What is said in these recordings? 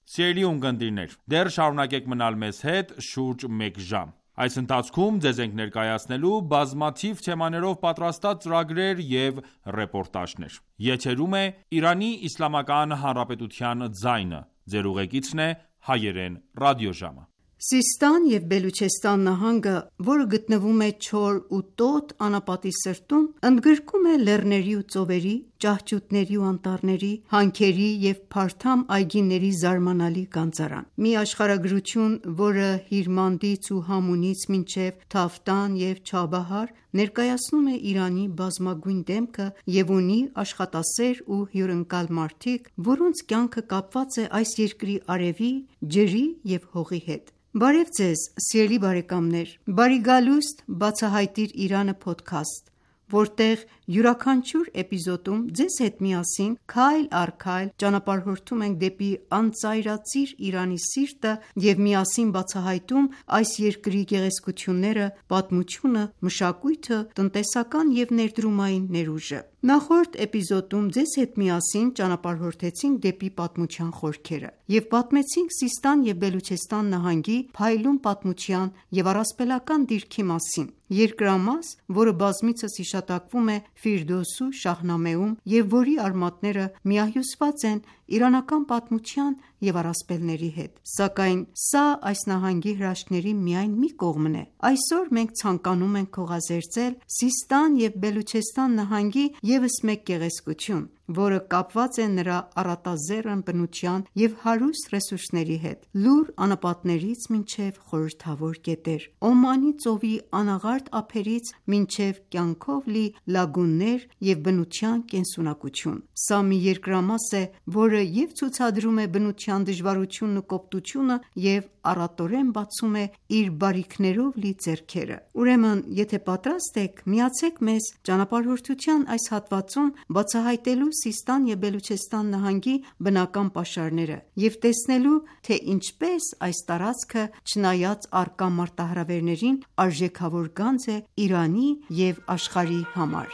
Սիրելի ունկնդիրներ, դեռ շարունակեք մնալ մեզ հետ շուրջ մեկ ժամ։ Այս ընթացքում ձեզ ենք ներկայացնելու բազմաթիվ թեմաներով պատրաստած ծրագրեր և ռեպորտաժներ։ Եթերում է Իրանի Իսլամական Հանրապետության ձայնը։ Ձեր ուղեկիցն է Հայերեն ռադիոժամը։ Սիստան և Բելուչեստան նահանգը, որը գտնվում է Չոր ու Տոտ անապատի սրտում, ընդգրկում է լեռների ու ծովերի, ճահճուտների ու անտառների, հանքերի և փարթամ այգիների զարմանալի գանձարան։ Մի աշխարհագրություն, որը Հիրմանդից ու Համունից մինչև Թավտան և Չաբահար ներկայացնում է Իրանի բազմագույն դեմքը և ունի աշխատասեր ու հյուրընկալ մարդիկ, որոնց կյանքը կապված է այս երկրի արևի, ջրի և հողի հետ։ Բարև ձեզ, սիրելի բարեկամներ, բարի գալուստ «Բացահայտիր Իրանը» փոդքասթ, որտեղ յուրաքանչյուր էպիզոդում ձեզ հետ միասին քայլ առ քայլ ճանապարհորդում ենք դեպի անծայրածիր Իրանի սիրտը և միասին բացահայտում այս երկրի գեղեցկությունները, պատմությունը, մշակույթը, տնտեսական և ներդրումային ներուժը։ Նախորդ էպիզոդում ձեզ հետ միասին ճանապարհորդեցինք դեպի պատմության խորքերը և պատմեցինք Սիստան և Բելուչեստան նահանգի փայլուն պատմության և առասպելական դիրքի մասին, երկրամաս, որը բազմիցս հիշատակվում է Ֆիրդոս ու Շահնամեում և որի արմատները միահյուսված են իրանական պատմության և առասպելների հետ։ Սակայն սա այս նահանգի հրաշքների միայն մի կողմն է։ Այսօր մենք ցանկանում ենք քողազերծել Սիստան և Բելուչեստան նահանգի ևս մեկ գեղեցկություն, որը կապված է նրա առատազեռն բնության և հարուստ ռեսուրսների հետ՝ լուռ անապատներից մինչև խորհրդավոր գետեր, Օմանի ծովի անաղարտ ափերից մինչև կյանքով լի լագուններ և բնության կենսունակություն։ Սա մի երկրամաս է, որը և ցուցադրում է բնության դժվարությունն ու կոպտությունը և առատորեն բացում է իր բարիքներով լի ձեռքերը։ Ուրեմն, եթե պատրաստ եք, միացեք մեզ ճանապարհորդության այս հատվածում բացահայտելու Սիստան և Բելուչեստան նահանգի բնական պաշարները և տեսնելու, թե ինչպես այս տարածքը, չնայած առկա մարտահրավերներին, արժեքավոր գանձ է Իրանի և աշխարհի համար։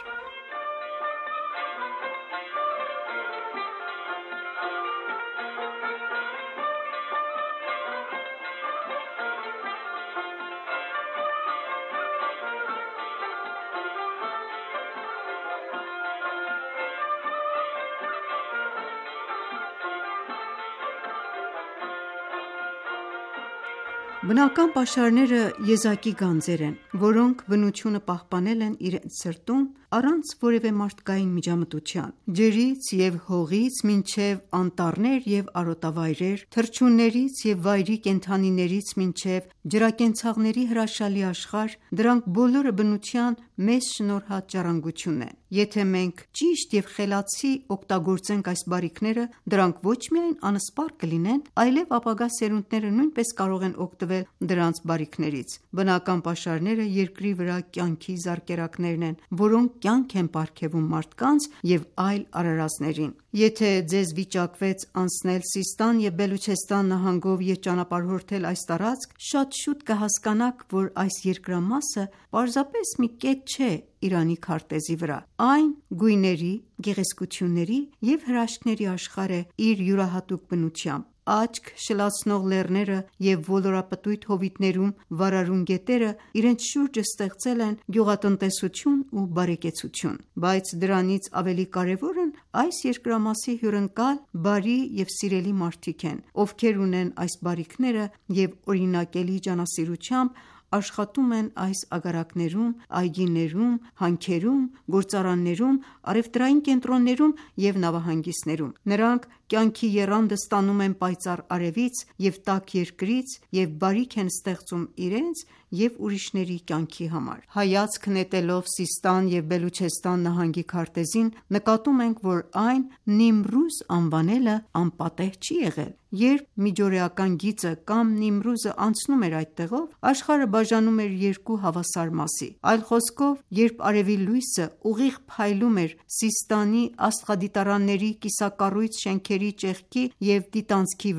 Բնական պաշարները եզակի գանձեր են, որոնք բնությունը պահպանել են իրենց սրտում առանց որևէ մարդկային միջամտության։ Ջրից և հողից մինչև անտառներ և արոտավայրեր, թռչուններից և վայրի կենդանիներից մինչև ջրակենցաղների հրաշալի աշխարհ, դրանք բոլորը բնության մեզ շնորհած ժառանգությունն են։ Եթե մենք ճիշտ և խելացի օգտագործենք այս բարիքները, դրանք ոչ միայն անսպառ կլինեն, այլև ապագա սերունդները նույնպես կարող են օգտվել դրանց բարիքներից։ Բնական պաշարները երկրի վրա կյանքի զարկերակներն են, որոնք կյանք են պարգևում մարդկանց և այլ արարածներին։ Եթե ձեզ վիճակվեց անցնել Սիստան և Բելուչեստան նահանգով և ճանապարհորդել այս տարածք, շատ շուտ կհասկանաք, որ այս երկրամասը պարզապես մի կետ չէ Իրանի քարտեզի վրա։ Այն գույների, գեղեցկությունների և հրաշքների աշխարհ է իր յուրահատուկ բնությամբ։ Աչք շլացնող լեռները և ոլորապտույտ հովիտներում վարարուն գետերը իրենց շուրջը ստեղծել են գյուղատնտեսություն ու բարեկեցություն։ Բայց դրանից ավելի կարևորն այս երկրամասի հյուրընկալ, բարի և սիրելի մարդիկ են, ովքեր ունեն այս բարիքները և օրինակելի ջանասիրությամբ աշխատում են այս ագարակներում, այգիներում, հանքերում, գործարաններում, առևտրային կենտրոններում և նավահանգիստներում։ Նրանք կյանքի եռանդը ստանում են պայծառ արևից և տաք երկրից և բարիք են ստեղծում իրենց և ուրիշների կյանքի համար։ Հայացք նետելով Սիստան և Բելուչեստան նահանգի քարտեզին, նկատում ենք, որ այն Նիմրուզ անվանելը անպատեհ չի եղել։ Երբ միջօրեական գիծը կամ Նիմրուզը անցնում էր այդտեղով, աշխարհը բաժանում էր երկու հավասար մասի։ Այլ խոսքով, երբ արևի լույսը ուղիղ փայլում էր Սիստանի աստղադիտարանների կիսակառույց շենքերի ճեղքի և դիտանցքի վրա,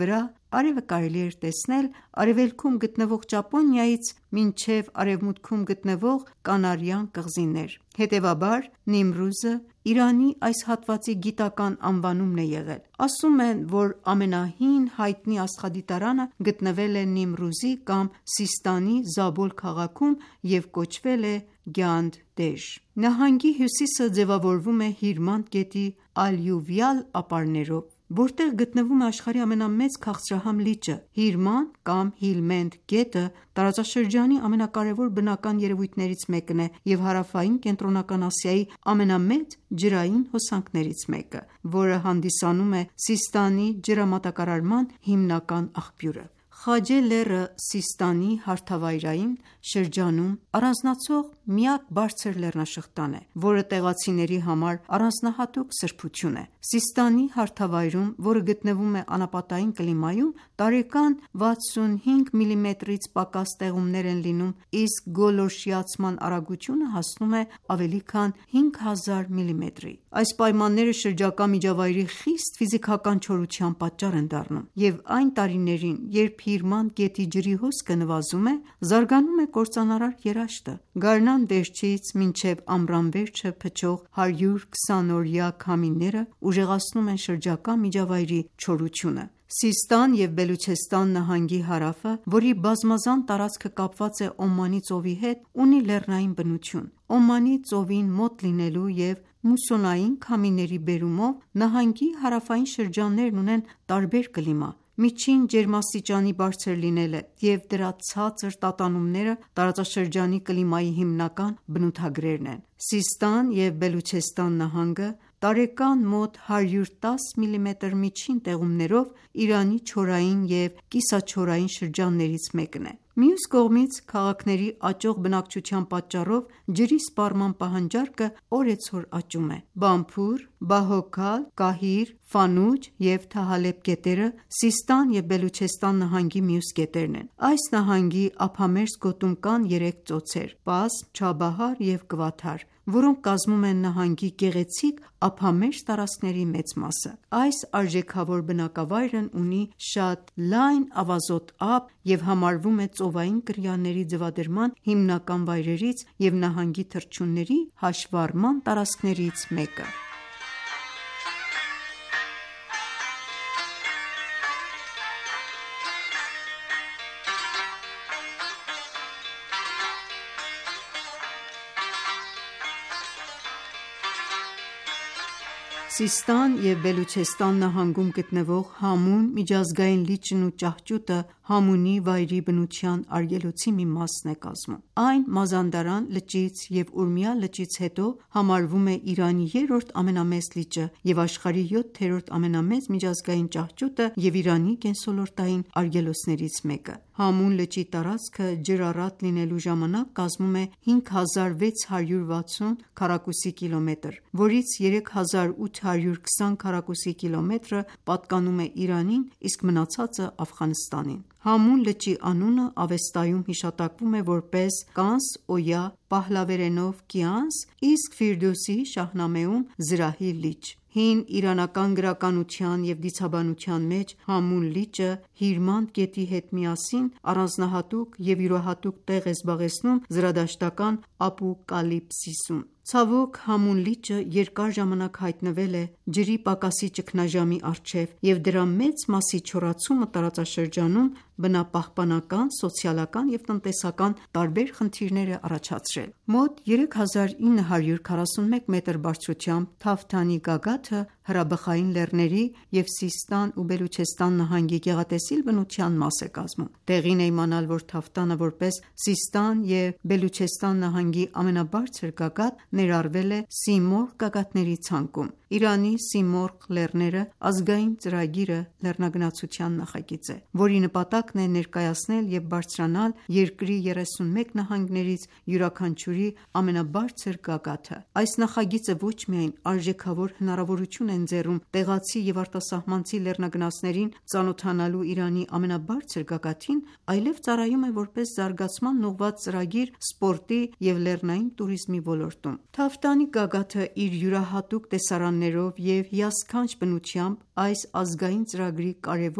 Արևը կարելի էր տեսնել արևելքում գտնվող Ճապոնիայից մինչև արևմուտքում գտնվող Կանարյան կղզիներ։ Հետևաբար, Նիմրուզը Իրանի այս հատվածի գիտական անվանումն է եղել։ Ասում են, որ ամենահին հայտնի աստղադիտարանը գտնվել է Նիմրուզի կամ Սիստանի Զաբոլ քաղաքում և կոչվել է Գյանդեշ։ Նահանգի հյուսիսը ձևավորվում է Հիրմանդ գետի ալյուվիալ ապարներով, որտեղ գտնվում է աշխարհի ամենամեծ քաղցրահամ լիճը։ Հիրմանդ կամ Հիլմենդ գետը տարածաշրջանի ամենակարևոր բնական երևույթներից մեկն է և Հարավային Կենտրոնական Ասիայի ամենամեծ ջրային հոսանքներից մեկը, որը հանդիսանում է Սիստանի ջրամատակարարման հիմնական աղբյուրը։ Խաջե լեռը Սիստանի հարթավայրային շրջանում առանձնացող միակ բարձր լեռնաշղթան է, որը տեղացիների համար առանձնահատուկ սրբություն է։ Սիստանի հարթավայրում, որը գտնվում է անապատային կլիմայում, տարեկան 65 մմ-ից պակաս տեղումներ են լինում, իսկ գոլորշիացման արագությունը հասնում է ավելի քան 5000 մմ-ի։ Այս պայմանները շրջակա միջավայրի խիստ ֆիզիկական չորության պատճառ են դառնում, և այն տարիներին, երբ Հիրմանդ գետի ջրի հոսքը նվազում է, զարգանում է կործանարար երաշտը։ Գարնան վերջից մինչև ամռան վերջը փչող 120-օրյա քամիները ուժեղացնում են շրջակա միջավայրի չորությունը։ Սիստան և Բելուչեստան նահանգի հարավը, որի բազմազան տարածքը կապված է Օմանի ծովի հետ, ունի լեռնային բնություն։ Օմանի ծովին մոտ լինելու և մուսոնային քամիների բերումով նահանգի հարավային շրջաններն ունեն տարբեր կլիմա։ Միջին ջերմաստիճանի բարձր լինելը և դրա ցածր տատանումները տարածաշրջանի կլիմայի հիմնական բնութագրերն են։ Սիստան և Բելուչեստան նահանգը տարեկան մոտ 110 մմ միջին տեղումներով Իրանի չորային և կիսաչորային շրջաններից մեկն է։ Մյուս կողմից, քաղաքների աճող բնակչության պատճառով ջրի սպառման պահանջարկը օրեցօր աճում է։ Բամփուր, Բահոքալ, Կահիր, Ֆանուջ և Թահալեբ գետերը Սիստան և Բելուչեստան նահանգի մյուս գետերն են։ Այս նահանգի ափամերձ գոտում կան 3 ծոցեր՝ Պասմ, Չաբահար և Գվաթար, որոնք կազմում են նահանգի գեղեցիկ ափամերձ տարածքների մեծ մասը։ Այս արժեքավոր բնակավայրն ունի շատ լայն ավազոտ ափ և համարվում է ծովային կրիաների ձվադրման հիմնական վայրերից և նահանգի թռչունների հաշվառման տարածքներից մեկը։ Սիստան և Բելուչեստան նահանգում գտնվող Համուն միջազգային լիճն ու ճահճուտը Համունի վայրի բնության արգելոցի մի մասն է կազմում։ Այն Մազանդարան լճից և Ուրմիա լճից հետո համարվում է Իրանի երրորդ ամենամեծ լիճը և աշխարհի 7-րդ ամենամեծ միջազգային ճահճուտը և Իրանի կենսոլորտային արգելոցներից մեկը։ Համուն լճի տարածքը ջրառատ լինելու ժամանակ կազմում է 5660 քառակուսի կիլոմետր, որից 3820 քառակուսի կիլոմետրը պատկանում է Իրանին, իսկ մնացածը Աֆղանստանին։ Համուն լճի անունը Ավեստայում հիշատակվում է որպես Կանս Օյա, պահլավերենով Կիանս, իսկ Ֆիրդուսի Շահնամեում Զրահի լիճ։ Հին իրանական գրականության և դիցաբանության մեջ Համուն լիճը Հիրմանդ գետի հետ միասին առանձնահատուկ և յուրահատուկ տեղ է զբաղեցնում զրադաշտական ապոկալիպսիսում։ Ցավոք, Համուն լիճը երկար ժամանակ հայտնվել է ջրի պակասի ճգնաժամի առջև, և դրա մեծ մասի չորացումը տարածաշրջանում բնապահպանական, սոցիալական և տնտեսական տարբեր խնդիրներ է առաջացրել։ Մոտ 3941 մետր բարձրությամբ Թավթանի գագաթը հրաբխային լեռների և Սիստան ու Բելուչեստան նահանգի գեղատեսիլ բնության մաս է կազմում։ Տեղին է իմանալ, որ Թավթանը որպես Սիստան և Բելուչեստան նահանգի ամենաբարձր գագաթ ներառվել է Սիմորղ գագաթների ցանկում։ Իրանի Սիմորղ լեռները ազգային ծրագիրը լեռնագնացության նախագիծ է, որի նպատակն է ներկայացնել և բարձրանալ երկրի 31 նահանգներից յուրաքանչյուրի ամենաբարձր գագաթը։ Այս նախագիծը ոչ միայն արժեքավոր հնարավորություն է ընձեռում տեղացի և արտասահմանցի լեռնագնացներին ծանոթանալու Իրանի ամենաբարձր գագաթին, այլև ծառայում է որպես զարգացման ուղղված ծրագիր սպորտի և լեռնային տուրիզմի ոլորտում։ Թավթանի գագաթը իր յուրահատուկ տեսարաններով և հիասքանչ բնությամբ այս ազգային ծրագրի կարևոր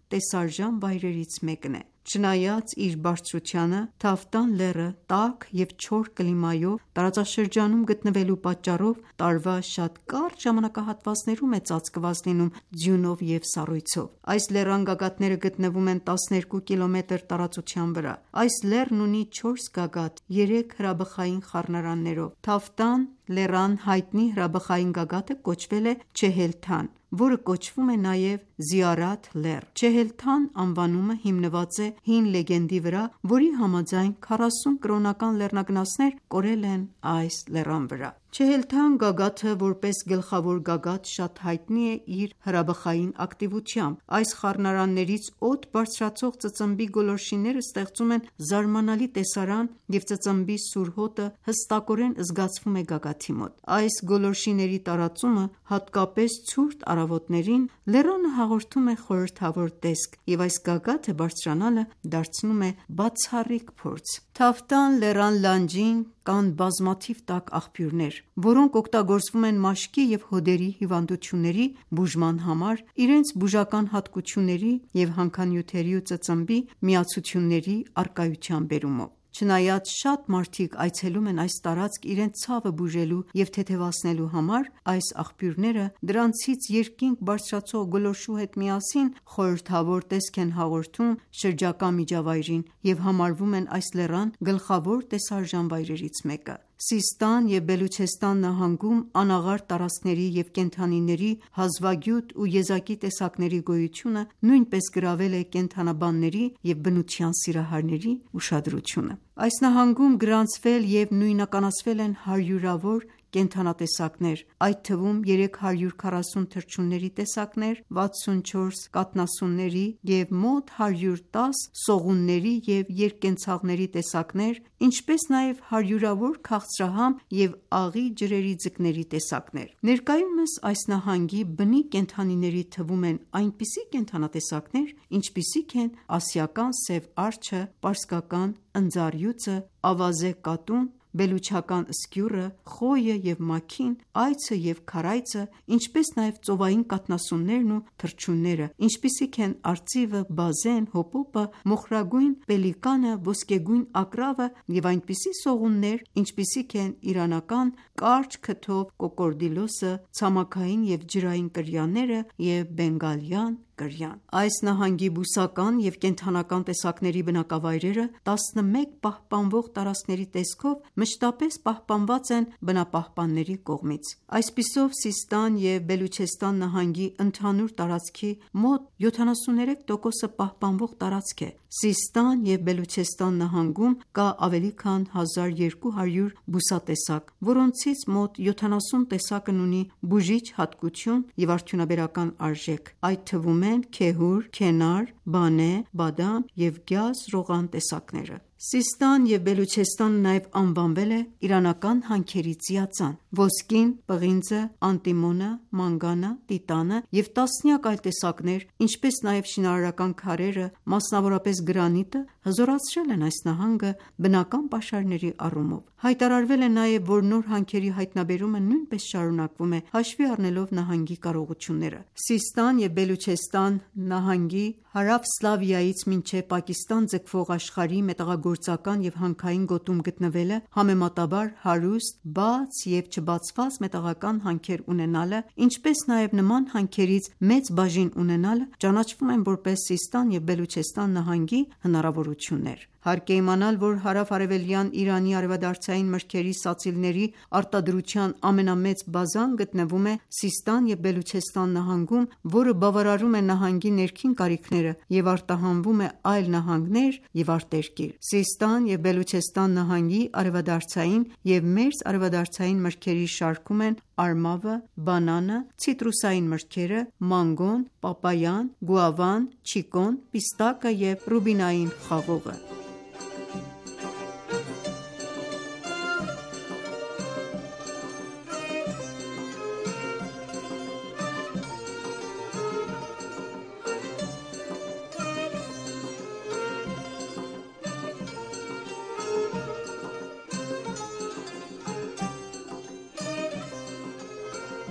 տեսարժան վայրերից մեկն է։ Չնայած իր բարձրությանը, Թավտան լեռը տաք և չոր կլիմայով տարածաշրջանում գտնվելու պատճառով տարվա շատ կարճ ժամանակահատվածներում է ծածկված լինում ձյունով և սառույցով։ Այս լեռան գագաթները գտնվում են 12 կիլոմետր տարածության վրա։ Այս լեռն ունի 4 գագաթ 3 հրաբխային խառնարաններով։ Թավտան լեռան հայտնի հրաբխային գագաթը կոչվել է Չեհելթան, որը կոչվում է նաև Զիարաթ լեռ։ Չեհելթան անվանումը հիմնված է հին լեգենդի վրա, որի համաձայն 40 կրոնական լեռնագնացներ կորել են այս լեռան վրա։ Չեհելթան գագաթը որպես գլխավոր գագաթ շատ հայտնի է իր հրաբխային ակտիվությամբ։ Այս խառնարաններից օդ բարձրացող ծծմբի գոլորշիները ստեղծում են զարմանալի տեսարան և ծծմբի սուր հոտը հստակորեն զգացվում է գագաթի մոտ։ Այս գոլորշիների տարածումը, հատկապես ցուրտ առավոտներին, լեռանը հաղորդում է խորհրդավոր տեսք, և այս գագաթը բարձրանալը դարձնում է բացառիկ փորձ։ Թավտան լեռան լանջին կան բազմաթիվ տաք աղբյուրներ, որոնք օգտագործվում են մաշկի և հոդերի հիվանդությունների բուժման համար՝ իրենց բուժական հատկությունների և հանքանյութերի ու ծծմբի միացությունների առկայության բերումով։ Չնայած շատ մարդիկ այցելում են այս տարածք իրենց ցավը բուժելու և թեթևացնելու համար, այս աղբյուրները դրանցից երկինք բարձրացող գոլորշու հետ միասին խորհրդավոր տեսք են հաղորդում շրջակա միջավայրին և համարվում են այս լեռան գլխավոր տեսարժան վայրերից մեկը։ Սիստան և Բելուչեստան նահանգում անաղարտ տարածքների և կենդանիների հազվագյուտ ու եզակի տեսակների գոյությունը նույնպես գրավել է կենդանաբանների և բնության սիրահարների ուշադրությունը։ Այս նահանգում գրանցվել և նույնականացվել են հարյուրավոր կենդանատեսակներ, այդ թվում 340 թռչունների տեսակներ, 64 կաթնասունների և մոտ 110 սողունների և երկկենցաղների տեսակներ, ինչպես նաև հարյուրավոր քաղցրահամ և աղի ջրերի ձկների տեսակներ։ Ներկայումս այս նահանգի բնիկ կենդանիների թվում են այնպիսի կենդանատեսակներ, ինչպիսիք են ասիական սև արջը, պարսկական ընձառյուծը, ավազե կատուն, բելուչական սկյուրը, խոյը և մաքին, այծը և քարայծը, ինչպես նաև ծովային կաթնասուններն ու թռչունները, ինչպիսիք են արծիվը, բազեն, հոպոպը, մոխրագույն պելիկանը, ոսկեգույն ակռավը և այնպիսի սողուններ, ինչպիսիք են իրանական կարճ քթով կոկորդիլոսը, ցամաքային և ջրային կրյաները և բենգալյան կրյան։ Այս նահանգի բուսական և կենդանական տեսակների բնակավայրերը 11 պահպանվող տարածքների տեսքով մշտապես պահպանված են բնապահպանների կողմից։ Այսպիսով, Սիստան և Բելուչեստան նահանգի ընդհանուր տարածքի մոտ 73%-ը պահպանվող տարածք է։ Սիստան և Բելուչեստան նահանգում կա ավելի քան 1200 բուսատեսակ, որոնցից մոտ 70 տեսակն ունի բուժիչ հատկություն և արդյունաբերական արժեք, այդ թվում են քեհուր, քենար, բանե, բադամ և գյազ ռողան տեսակները։ Սիստան և Բելուչեստանը նաև անվանվել է իրանական հանքերի ծիածան։ Ոսկին, պղինձը, անտիմոնը, մանգանը, տիտանը և տասնյակ այլ տեսակներ, ինչպես նաև շինարարական քարերը, մասնավորապես գրանիտը, հզորացրել են այս նահանգը բնական պաշարների առումով։ Հայտարարվել է նաև, որ նոր հանքերի հայտնաբերումը նույնպես շարունակվում է՝ հաշվի առնելով նահանգի կարողությունները։ Սիստան և Բելուչեստան նահանգի հարավ Սլավիայից մինչև Պակիստան ձգվող աշխարհի մետաղագործական և հանքային գոտում գտնվելը, համեմատաբար հարուստ, բաց և չբացված մետաղական հանքեր ունենալը, ինչպես նաև նման հանքերից մեծ բաժին ունենալը ճանաչվում են որպես Սիստան և Բելուչեստան նահանգի հնարավորություններ։ Հարկ է իմանալ, որ հարավ-արևելյան Իրանի արևադարձային մրգերի սացիլների արտադրության ամենամեծ բազան գտնվում է Սիստան և Բելուչեստան նահանգում, որը բավարարում է նահանգի ներքին կարիքները և արտահանվում է այլ նահանգներ և արտերկիր։ Սիստան և Բելուչեստան նահանգի արևադարձային և մերձարևադարձային մրգերի շարքում են արմավը, բանանը, ցիտրուսային մրգերը, մանգոն, պապայան, գուավան, չիկոն, պիստակը և ռուբինային խաղողը։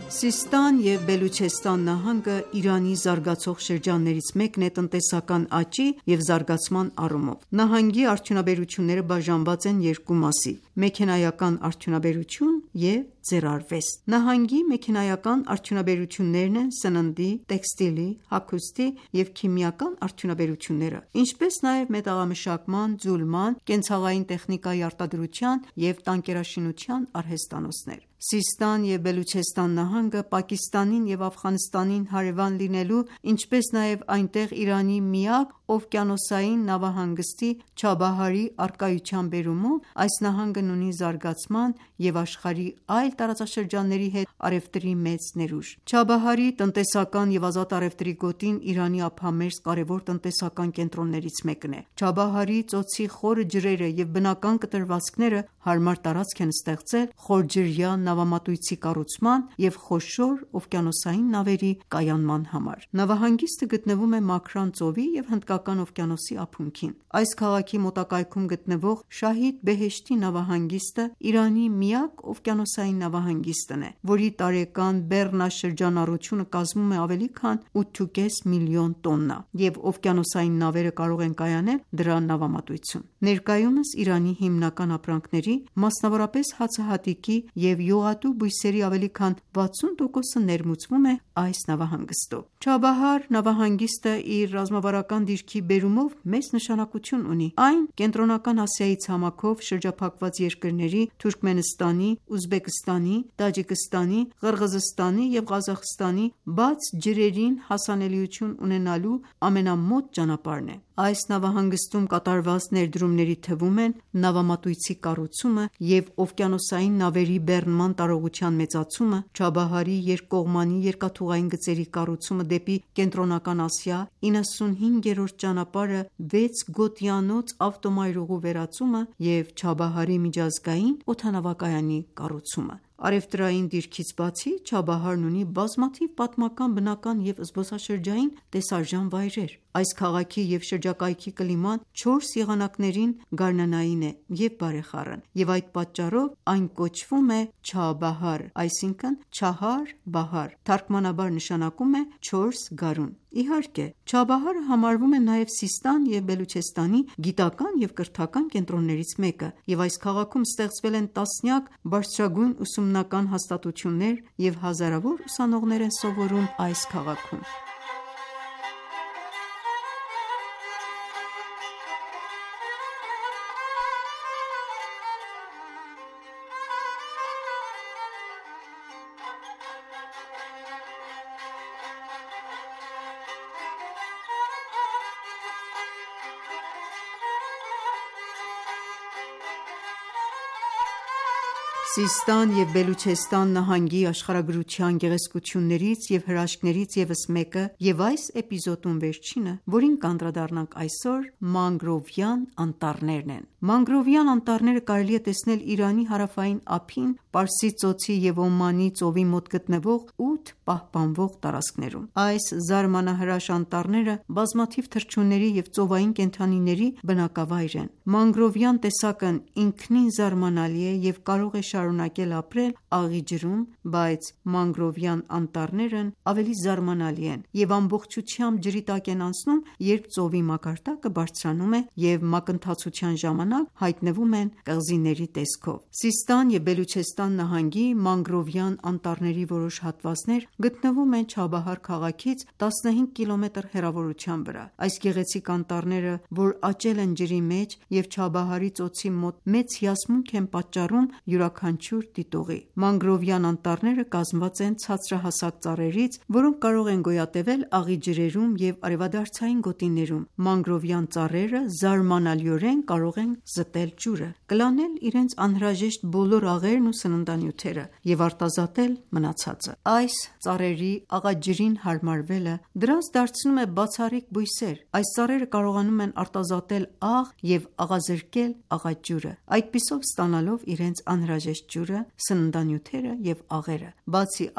Սիստան և Բելուչեստան նահանգը Իրանի զարգացող շրջաններից մեկն է տնտեսական աճի և զարգացման առումով։ Նահանգի արդյունաբերությունները բաժանված են երկու մասի՝ մեքենայական արդյունաբերություն և ձեռարվեստ։ Նահանգի մեքենայական արդյունաբերություններն են սննդի, տեքստիլի, հագուստի և քիմիական արդյունաբերությունները, ինչպես նաև մետաղամշակման, ձուլման, կենցաղային տեխնիկայի արտադրության և տանկերաշինության արհեստանոցներ։ Սիստան և Բելուչեստան նահանգը Պակիստանին և Աֆղանստանին հարևան լինելու, ինչպես նաև այնտեղ Իրանի միակ օվկիանոսային նավահանգստի Չաբահարի առկայության բերումով այս նահանգն ունի զարգացման և աշխարհի այլ տարածաշրջանների հետ առևտրի մեծ ներուժ։ Չաբահարի տնտեսական և ազատ առևտրի գոտին Իրանի ափամերձ կարևոր տնտեսական կենտրոններից մեկն է։ Չաբահարի ծոցի խորը ջրերը և բնական կտրվածքները հարմար տարածք են ստեղծել խորջրյա նավամատույցի կառուցման և խոշոր օվկիանոսային նավերի կայանման համար։ Նավահանգիստը գտնվում է Մաքրան ծովի և Հնդկական օվկիանոսի ափունքին։ Այս քաղաքի մոտակայքում գտնվող Շահիդ Բեհեշթի նավահանգիստը Իրանի միակ օվկիանոսային նավահանգիստն է, որի տարեկան բեռնաշրջանառությունը կազմում է ավելի քան 8.5 միլիոն տոննա, և օվկիանոսային նավերը կարող են կայանել դրա նավամատույցում։ Ներկայումս Իրանի հիմնական ապրանքների, մասնավորապես հացահատիկի և յուղատու բույսերի ավելի քան 60%-ը ներմուծվում է այս նավահանգստով։ Չաբահար նավահանգիստը իր ռազմավարական դիրքի բերումով մեծ նշանակություն ունի։ Այն Կենտրոնական Ասիայի ցամաքով շրջափակված երկրների Թուրքմենստանի, Ուզբեկստանի, Տաջիկստանի, Ղրղզստանի և Ղազախստանի բաց ջրերին հասանելիություն ունենալու ամենամոտ ճանապարհն է։ Այս նավահանգստում կատարված ներդրումների թվում են նավամատույցի կառուցումը և օվկիանոսային նավերի բեռնման տարողության մեծացումը, Չաբահարի երկկողմանի երկաթուղային գծերի կառուցումը դեպի Կենտրոնական Ասիա, 95-րդ ճանապարհը 6 գոտիանոց ավտոմայրուղու վերածումը և Չաբահարի միջազգային օդանավակայանի կառուցումը։ Առևտրային դիրքից բացի, Չաբահարն ունի բազմաթիվ պատմական, բնական և զբոսաշրջային տեսարժան վայրեր։ Այս քաղաքի և շրջակայքի կլիման 4 եղանակներին գարնանային է և բարեխառն, և այդ պատճառով այն կոչվում է Չաբահար, այսինքն Չահար Բահար, թարգմանաբար նշանակում է 4 գարուն։ Իհարկե, Չաբահարը համարվում է նաև Սիստան և Բելուչեստանի գիտական և կրթական կենտրոններից մեկը, և այս քաղաքում ստեղծվել են տասնյակ բարձրագույն ուսումնական հաստատություններ և հազարավոր ուսանողներ են սովորում այս քաղաքում։ Սիստան և Բելուչեստան նահանգի աշխարհագրության գեղեցկություններից և հրաշքներից ևս մեկը և այս էպիզոդում վերջինը, որին կանդրադառնանք այսօր, մանգրովյան անտառներն են։ Մանգրովյան անտառները կարելի է տեսնել Իրանի հարավային ափին, Պարսից ծոցի և Օմանի ծովի մոտ գտնվող 8 պահպանվող տարածքներում։ Այս զարմանահրաշ անտառները բազմաթիվ թռչունների և ծովային կենդանիների բնակավայր են։ Մանգրովյան տեսակն ինքնին զարմանալի է և կարող է շարունակել ապրել աղի ջրում, բայց մանգրովյան անտառներն ավելի զարմանալի են և ամբողջությամբ ջրի տակ են անցնում, երբ ծովի մակարդակը բարձրանում է և մակընթացության ժամանակ հայտնվում են կղզիների տեսքով։ Սիստան և Բելուչեստան նահանգի մանգրովյան անտառների որոշ հատվածներ գտնվում են Չաբահար քաղաքից 15 կիլոմետր հեռավորության վրա։ Այս գեղեցիկ անտառները, որ աճել են ջրի մեջ և Չաբահարի ծոցի մոտ մեծ հիասմունք են պատճառում յուրաքանչյուր դիտողի։ Մանգրովյան անտառները կազմված են ցածրահասակ ծառերից, որոնք կարող են գոյատևել աղի ջրերում և արևադարձային գոտիներում։ Մանգրովյան ծառերը զարմանալիորեն կարող են զտել ջուրը, կլանել իրենց անհրաժեշտ բոլոր աղերն ու սննդանյութերը և արտազատել մնացածը։ Այս ծառերի աղաջրին հարմարվելը դրանց դարձնում է բացառիկ բույսեր։ Այս ծառերը կարողանում են արտազատել աղ և աղազրկել աղաջուրը, այդպիսով ստանալով իրենց անհրաժեշտ ջուրը, սննդանյութերը և աղերը։ Բացի այդ,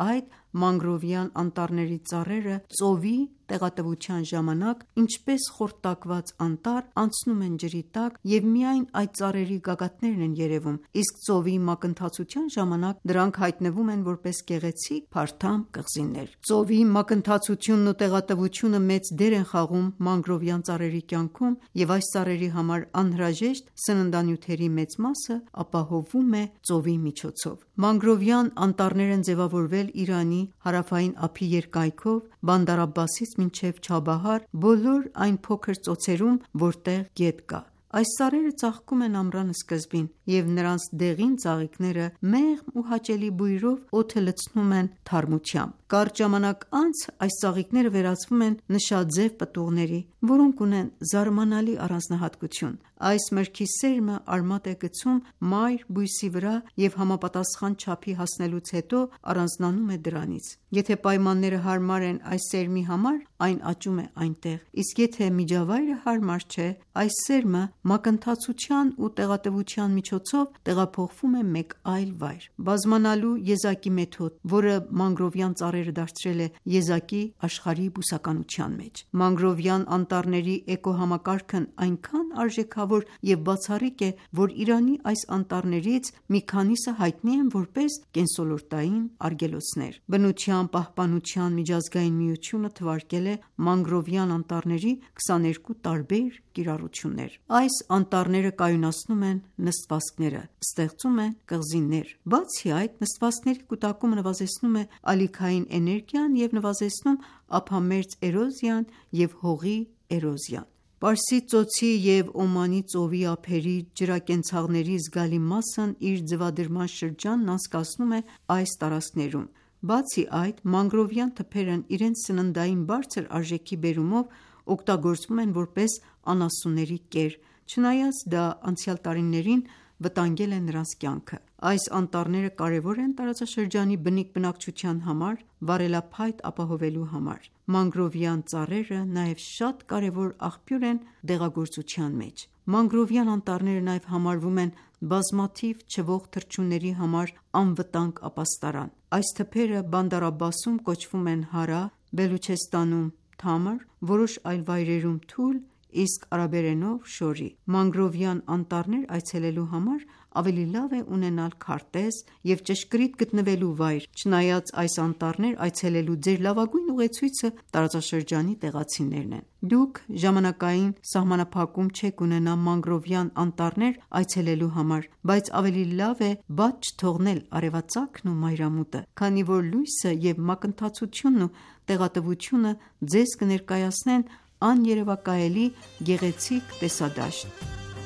մանգրովյան անտառների ծառերը ծովի տեղատվության ժամանակ ինչպես խորտակված անտառ անցնում են ջրի տակ և միայն այդ ծառերի գագաթներն են երևում, իսկ ծովի մակընթացության ժամանակ դրանք հայտնվում են որպես գեղեցիկ փարթամ կղզիներ։ Ծովի մակընթացությունն ու տեղատվությունը մեծ դեր են խաղում մանգրովյան ծառերի կյանքում և այս ծառերի համար անհրաժեշտ սննդանյութերի մեծ մասը ապահովվում է ծովի միջոցով։ Մանգրովյան անտառներ են ձևավորվել Իրանի հարավային ափի երկայնքով Բանդար Աբբասից մինչև Չաբահար բոլոր այն փոքր ծոցերում, որտեղ գետ կա։ Այս ծառերը ծաղկում են ամռան սկզբին և նրանց դեղին ծաղիկները մեղմ ու հաճելի բույրով օդը լցնում են թարմությամբ։ Կարճ ժամանակ անց այս ծաղիկները վերածվում են նշաձև պտուղների, որոնք ունեն զարմանալի առանձնահատկություն։ Այս մրգի սերմը արմատ է գցում մայր բույսի վրա և համապատասխան չափի հասնելուց հետո առանձնանում է դրանից։ Եթե պայմանները հարմար են այս սերմի համար, այն աճում է այնտեղ, իսկ եթե միջավայրը հարմար չէ, այս սերմը մակընթացության ու տեղատվության միջոցով տեղափոխվում է մեկ այլ վայր։ Բազմանալու եզակի մեթոդ, որը մանգրովյան ծառերը դարձրել է եզակի աշխարհի բուսականության մեջ։ Մանգրովյան անտառների էկոհամակարգն այնքան արժեքավոր և բացառիկ է, որ Իրանի այս անտառներից մի քանիսը հայտնի են որպես կենսոլորտային արգելոցներ։ Բնության պահպանության միջազգային միությունը թվարկել է մանգրովյան անտառների 22 տարբեր կիրառություններ։ Այս անտառները կայունացնում են նստվածքները, ստեղծում են կղզիներ։ Բացի այդ, նստվածքների կուտակումը նվազեցնում է ալիքային էներգիան և նվազեցնում ափամերձ էրոզիան և հողի էրոզիան։ Պարսից ծոցի և Օմանի ծովի ափերի ջրակենցաղների զգալի մասն իր ձվադրման շրջանն անցկացնում է այս տարածքներում։ Բացի այդ, մանգրովյան թփերն իրենց սննդային բարձր արժեքի բերումով օգտագործվում են որպես անասունների կեր, չնայած դա անցյալ տարիներին վտանգել է նրանց կյանքը։ Այս անտառները կարևոր են տարածաշրջանի բնիկ բնակչության համար, վառելափայտ ապահովելու համար։ Մանգրովյան ծառերը նաև շատ կարևոր աղբյուր են դեղագործության մեջ։ Մանգրովյան անտառները նաև համարվում են բազմաթիվ չվող թռչունների համար անվտանգ ապաստարան։ Այս թփերը Բանդար Աբբասում կոչվում են հարա, Բելուչեստանում թամր, որոշ այլ վայրերում թուլ, իսկ արաբերենով շորի։ Մանգրովյան անտառներ այցելելու համար ավելի լավ է ունենալ քարտեզ և ճշգրիտ գտնվելու վայր, չնայած այս անտառներ այցելելու ձեր լավագույն ուղեցույցը տարածաշրջանի տեղացիներն են։ Դուք ժամանակային սահմանափակում չեք ունենա մանգրովյան անտառներ այցելելու համար, բայց ավելի լավ է բաց չթողնել արևածագն ու մայրամուտը, քանի որ լույսը և մակընթացությունն ու տեղատվությունը ձեզ կներկայացնեն աներևակայելի գեղեցիկ տեսադաշտ։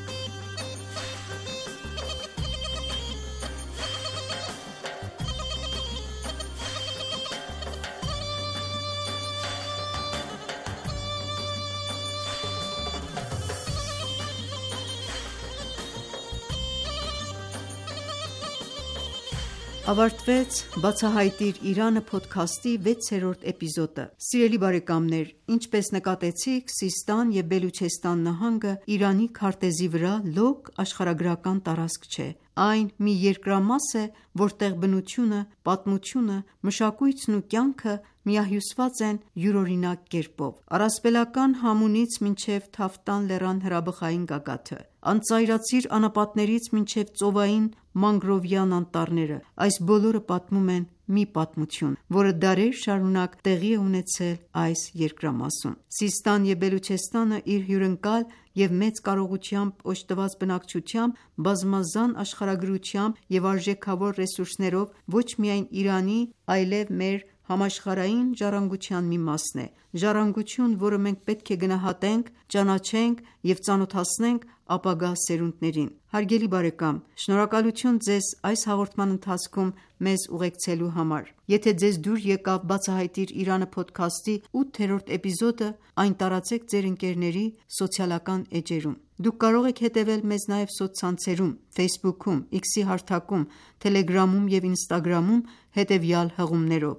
Ավարտվեց «Բացահայտիր Իրանը» փոդքասթի 6-րդ էպիզոդը։ Սիրելի բարեկամներ, ինչպես նկատեցիք, Սիստան և Բելուչեստան նահանգը Իրանի քարտեզի վրա լոկ աշխարհագրական տարածք չէ։ Այն մի երկրամաս է, որտեղ բնությունը, պատմությունը, մշակույթն ու կյանքը միահյուսված են յուրօրինակ կերպով։ Առասպելական Համունից մինչև Թավտան լեռան հրաբխային գագաթը, անծայրածիր անապատներից մինչև ծովային մանգրովյան անտառները, այս բոլորը պատմում են մի պատմություն, որը դարեր շարունակ տեղի է ունեցել այս երկրամասում։ Սիստան և Բելուչեստանը իր հյուրընկալ և մեծ կարողությամբ օժտված բնակչությամբ, բազմազան աշխարհագրությամբ և արժեքավոր ռեսուրսներով ոչ միայն Իրանի, այլև մեր համաշխարհային ժառանգության մի մասն է։ Ժառանգություն, որը մենք պետք է գնահատենք, ճանաչենք և ծանոթացնենք ապագա սերունդներին։ Հարգելի բարեկամ, շնորհակալություն ձեզ այս հաղորդման ընթացքում մեզ ուղեկցելու համար։ Եթե ձեզ դուր եկավ «Բացահայտիր Իրանը» փոդքասթի 8-րդ էպիզոդը, այն տարածեք ձեր ընկերների սոցիալական էջերում։ Դուք կարող եք հետևել մեզ նաև սոցցանցերում Facebook-ում, X-ի հարթակում, Telegram-ում և Instagram-ում հետևյալ հղումներով՝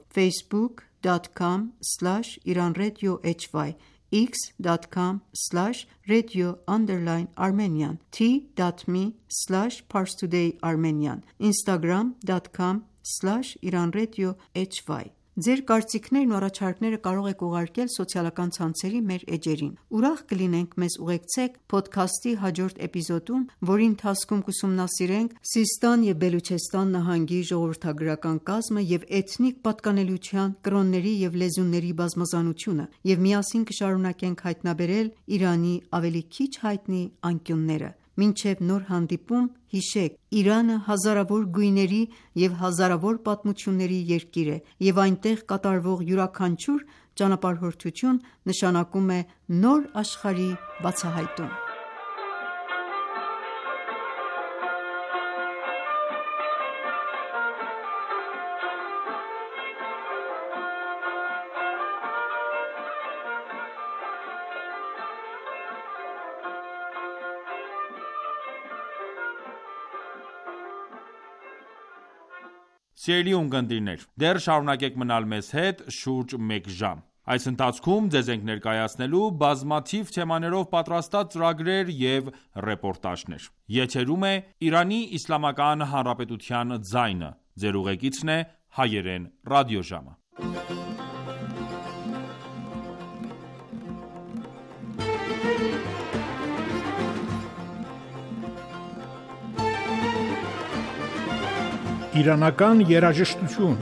facebook.com/iranradiohy, x.com/radio_Armenian, t.me/parstoday Armenian, instagram.com/iranradiohy Ձեր կարծիքներն ու առաջարկները կարող եք ուղարկել սոցիալական ցանցերի մեր էջերին։ Ուրախ կլինենք մեզ ուղեկցեք փոդքասթի հաջորդ էպիզոդում, որի ընթացքում կուսումնասիրենք Սիստան և Բելուչեստան նահանգի ժողովրդագրական կազմը և էթնիկ պատկանելության, կրոնների և լեզուների բազմազանությունը, և միասին կշարունակենք հայտնաբերել Իրանի ավելի քիչ հայտնի անկյունները։ Մինչև նոր հանդիպում, հիշեք, Իրանը հազարավոր գույների և հազարավոր պատմությունների երկիր է, և այնտեղ կատարվող յուրաքանչյուր ճանապարհորդություն նշանակում է նոր աշխարհի բացահայտում։ Սիրելի ունկնդիրներ, դեռ շարունակեք մնալ մեզ հետ շուրջ մեկ ժամ։ Այս ընթացքում ձեզ ենք ներկայացնելու բազմաթիվ թեմաներով պատրաստած ծրագրեր և ռեպորտաժներ։ Եթերում է Իրանի Իսլամական Հանրապետության ձայնը։ Ձեր ուղեկիցն է Հայերեն ռադիոժամը։ Իրանական երաժշտություն։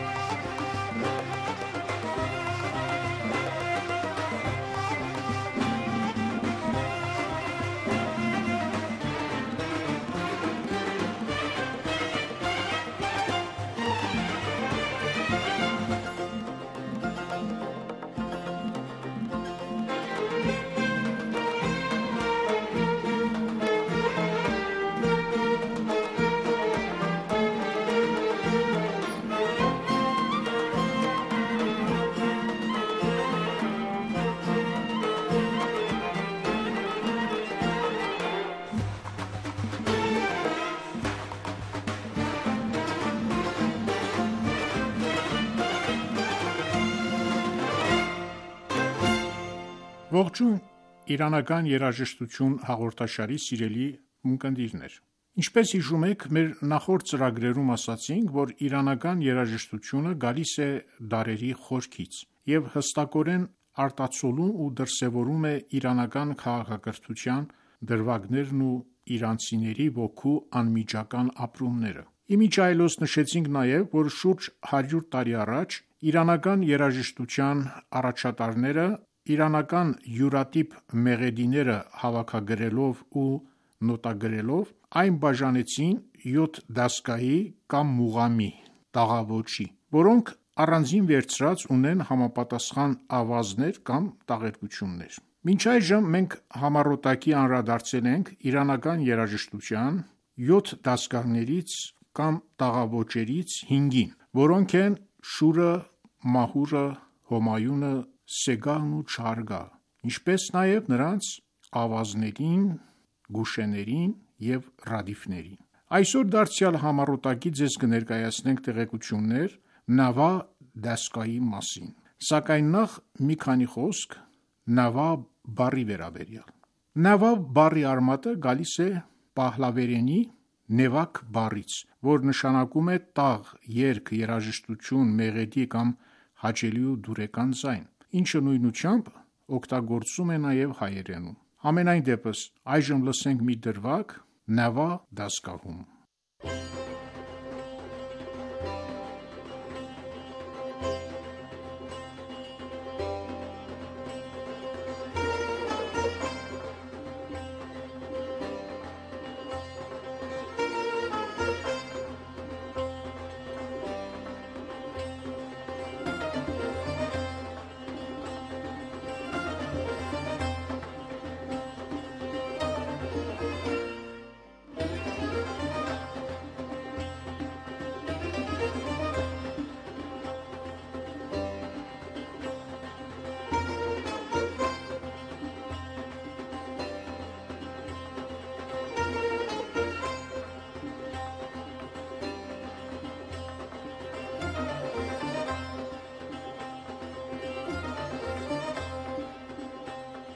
Ողջույն իրանական երաժշտություն հաղորդաշարի սիրելի ունկնդիրներ։ Ինչպես հիշում եք, մեր նախորդ ծրագրերում ասացինք, որ իրանական երաժշտությունը գալիս է դարերի խորքից և հստակորեն արտացոլում ու դրսևորում է իրանական քաղաքակրթության դրվագներն ու իրանցիների ոգու անմիջական ապրումները։ Իմիջիայլոց նշեցինք նաև, որ շուրջ 100 տարի առաջ իրանական երաժշտության առաջատարները իրանական յուրատիպ մեղեդիները հավաքագրելով ու նոտագրելով այն բաժանեցին 7 դասկայի կամ մուղամի տաղավոճի, որոնք առանձին վերցրած ունեն համապատասխան ավազներ կամ տաղերկություններ։ Մինչ այժմ մենք համառոտակի անդրադարձել ենք իրանական երաժշտության 7 դասկաներից կամ տաղավոճերից 5-ին, որոնք են շուրը, մահուրը, հոմայունը, սեգահն ու չհարգահը, ինչպես նաև նրանց ավազներին, գուշեներին և ռադիֆներին։ Այսօր դարձյալ համառոտակի ձեզ կներկայացնենք տեղեկություններ նավա դասկայի մասին, սակայն նախ մի քանի խոսք նավա բառի վերաբերյալ։ Նավա բառի արմատը գալիս է պահլավերենի նևակ բառից, որ նշանակում է տաղ, երգ, երաժշտություն, մեղեդի կամ հաճելի ու դուրեկան ձայն, ինչը նույնությամբ օգտագործում է նաև հայերենում։ Համենայն դեպս, այժմ լսենք մի դրվագ նավա դասկահում։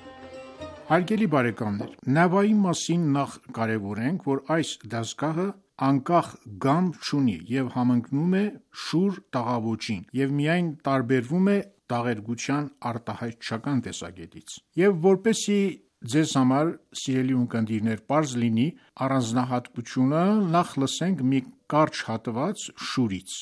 Հարգելի բարեկամներ, նավայի մասին նախ կարևորենք, որ այս դասգահը անկախ գամ չունի և համընկնում է շուռ տաղավոճին և միայն տարբերվում է տաղերգության արտահայտչական տեսակետից։ Եվ որպեսզի ձեզ համար, սիրելի ունկնդիրներ, պարզ լինի առանձնահատկությունը, նախ լսենք մի կարճ հատված շուրից։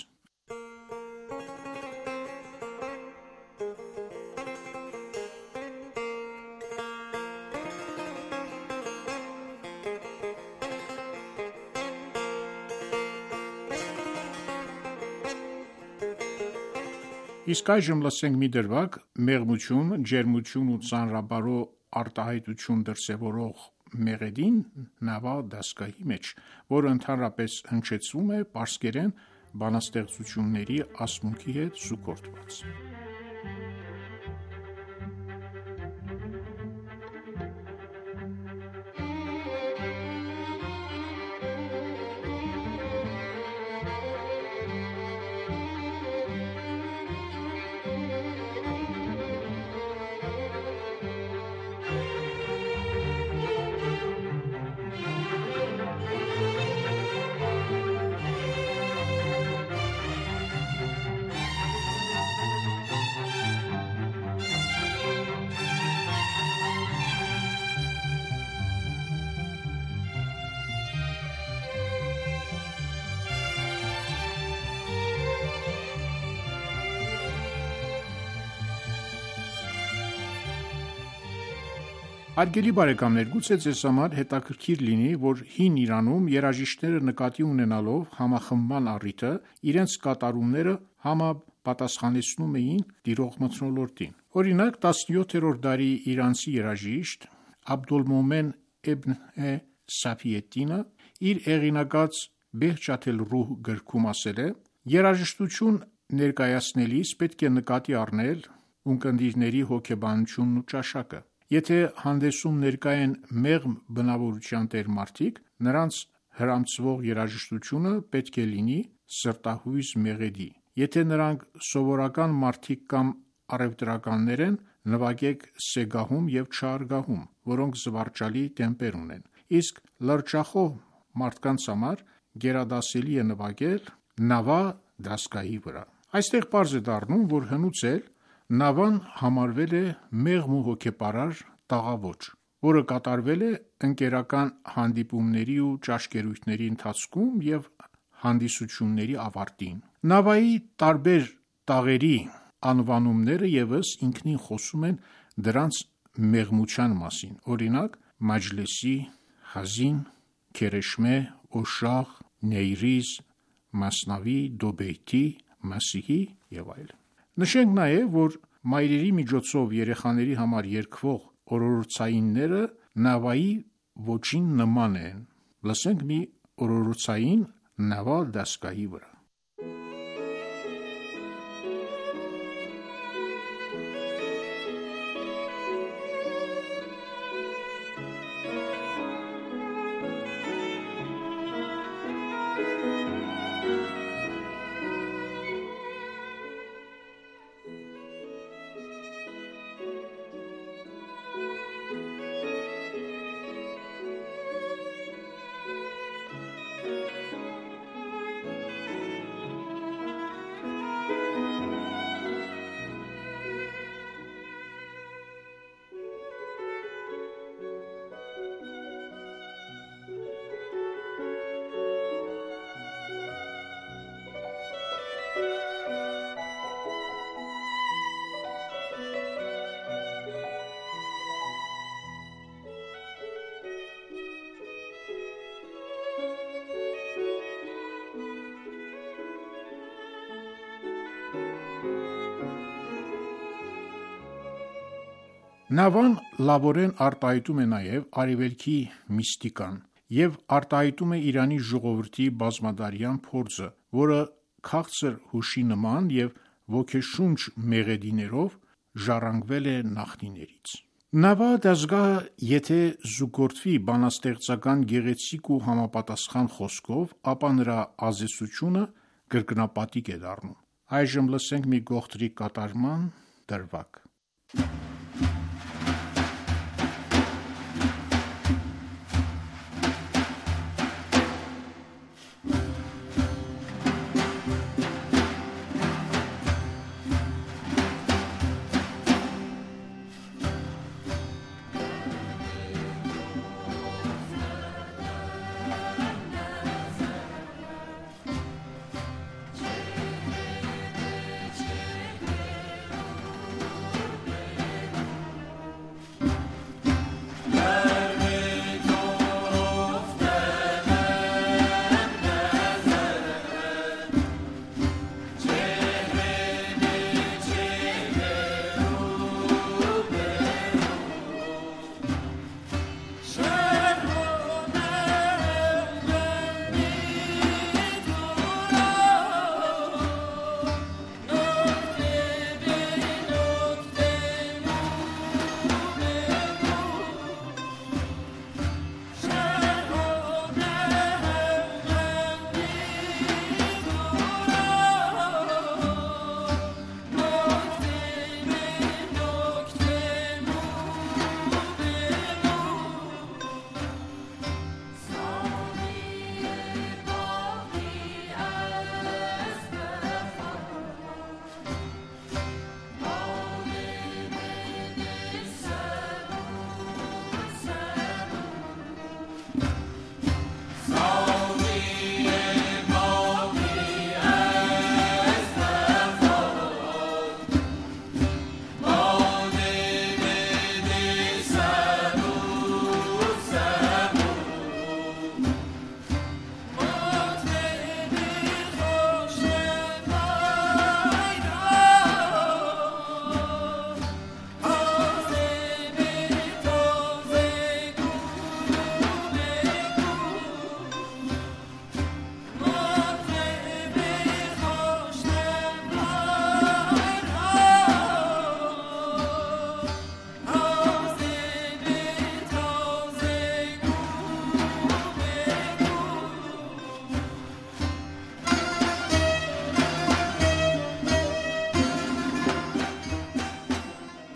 Իսկ այժմ լսենք մի դրվագ մեղմություն, ջերմություն ու ծանրաբարո արտահայտություն դրսևորող մեղեդին Նավա դասկայի մեջ, որը ընդհանրապես հնչեցվում է պարսկերեն բանաստեղծությունների ասմունքի հետ սուգորդված։ Հարգելի բարեկամներ, գուցե ձեզ համար հետաքրքիր լինի, որ հին Իրանում երաժիշտները նկատի ունենալով համախմբման առիթը, իրենց կատարումները համապատասխանեցնում էին տիրող մթնոլորտին։ Օրինակ, 17-րդ դարի իրանցի երաժիշտ Աբդոլմոմեն Էբն Սաֆիեդդինը իր հեղինակած Բեհջաթ ալ-Ռուհ գրքում ասել է. երաժշտություն ներկայացնելիս պետք է նկատի առնել ունկնդիրների հոգեբանությունն ու ճաշակը։ Եթե հանդեսում ներկա են մեղմ բնավորության տեր մարդիկ, նրանց հրամցվող երաժշտությունը պետք է լինի սրտահույզ մեղեդի։ Եթե նրանք սովորական մարդիկ կամ առևտրականներ են, նվագեք սեգահում և չհարգահում, որոնք զվարճալի տեմպեր ունեն։ Իսկ լրջախոհ մարդկանց համար գերադասելի է նվագել նավա դասկայի վրա։ Այստեղ պարզ է դառնում, որ հնուց էլ նավան համարվել է մեղմ ու հոգեպարար տաղավոճ, որը կատարվել է ընկերական հանդիպումների ու ճաշկերույթների ընթացքում և հանդիսությունների ավարտին։ Նավայի տարբեր տաղերի անվանումները ևս ինքնին խոսում են դրանց մեղմության մասին, օրինակ մաջլեսի, խազին, քերեշմե, օշաղ, նեյրիզ, մասնավի, դոբեյթի, մասիհի և այլն։ Նշենք նաև, որ մայրերի միջոցով երեխաների համար երգվող օրորոցայինները նավայի ոճին նման են։ Լսենք մի օրորոցային նավա դասկայի վրա։ Նավան լավորեն արտահայտում է նաև արևելքի միստիկան և արտահայտում է Իրանի ժողովրդի բազմադարյան փորձը, որը քաղցր հուշի նման և ոգեշունչ մեղեդիներով ժառանգվել է նախնիներից։ Նավա դասգահը, եթե զուգորդվի բանաստեղծական գեղեցիկ ու համապատասխան խոսքով, ապա նրա ազդեցությունը կրկնապատիկ է դառնում։ Այժմ լսենք մի գողտրիկ կատարման դրվագ։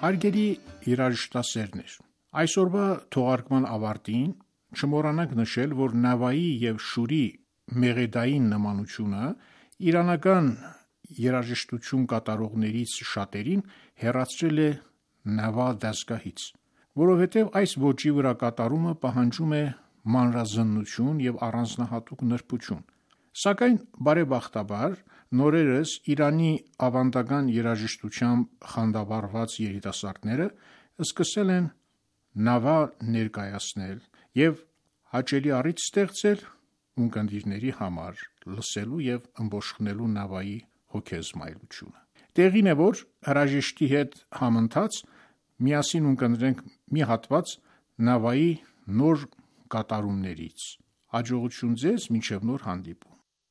Հարգելի երաժշտասերներ, այսօրվա թողարկման ավարտին չմոռանանք նշել, որ նավայի և շուրի մեղեդային նմանությունը իրանական երաժշտություն կատարողներից շատերին հեռացրել է նավա դասգահից, որովհետև այս ոճի վրա կատարումը պահանջում է մանրազննություն և առանձնահատուկ նրբություն, սակայն բարեբախտաբար նորերս Իրանի ավանդական երաժշտությամբ խանդավառված երիտասարդները սկսել են նավա ներկայացնել և հաճելի առիթ ստեղծել ունկնդիրների համար լսելու և ըմբոշխնելու նավայի հոգեզմայլությունը: Տեղին է, որ հրաժեշտի հետ համընթաց միասին ունկնդրենք մի հատված նավայի նոր կատարումներից: Հաջողություն ձեզ մինչև նոր հանդիպում: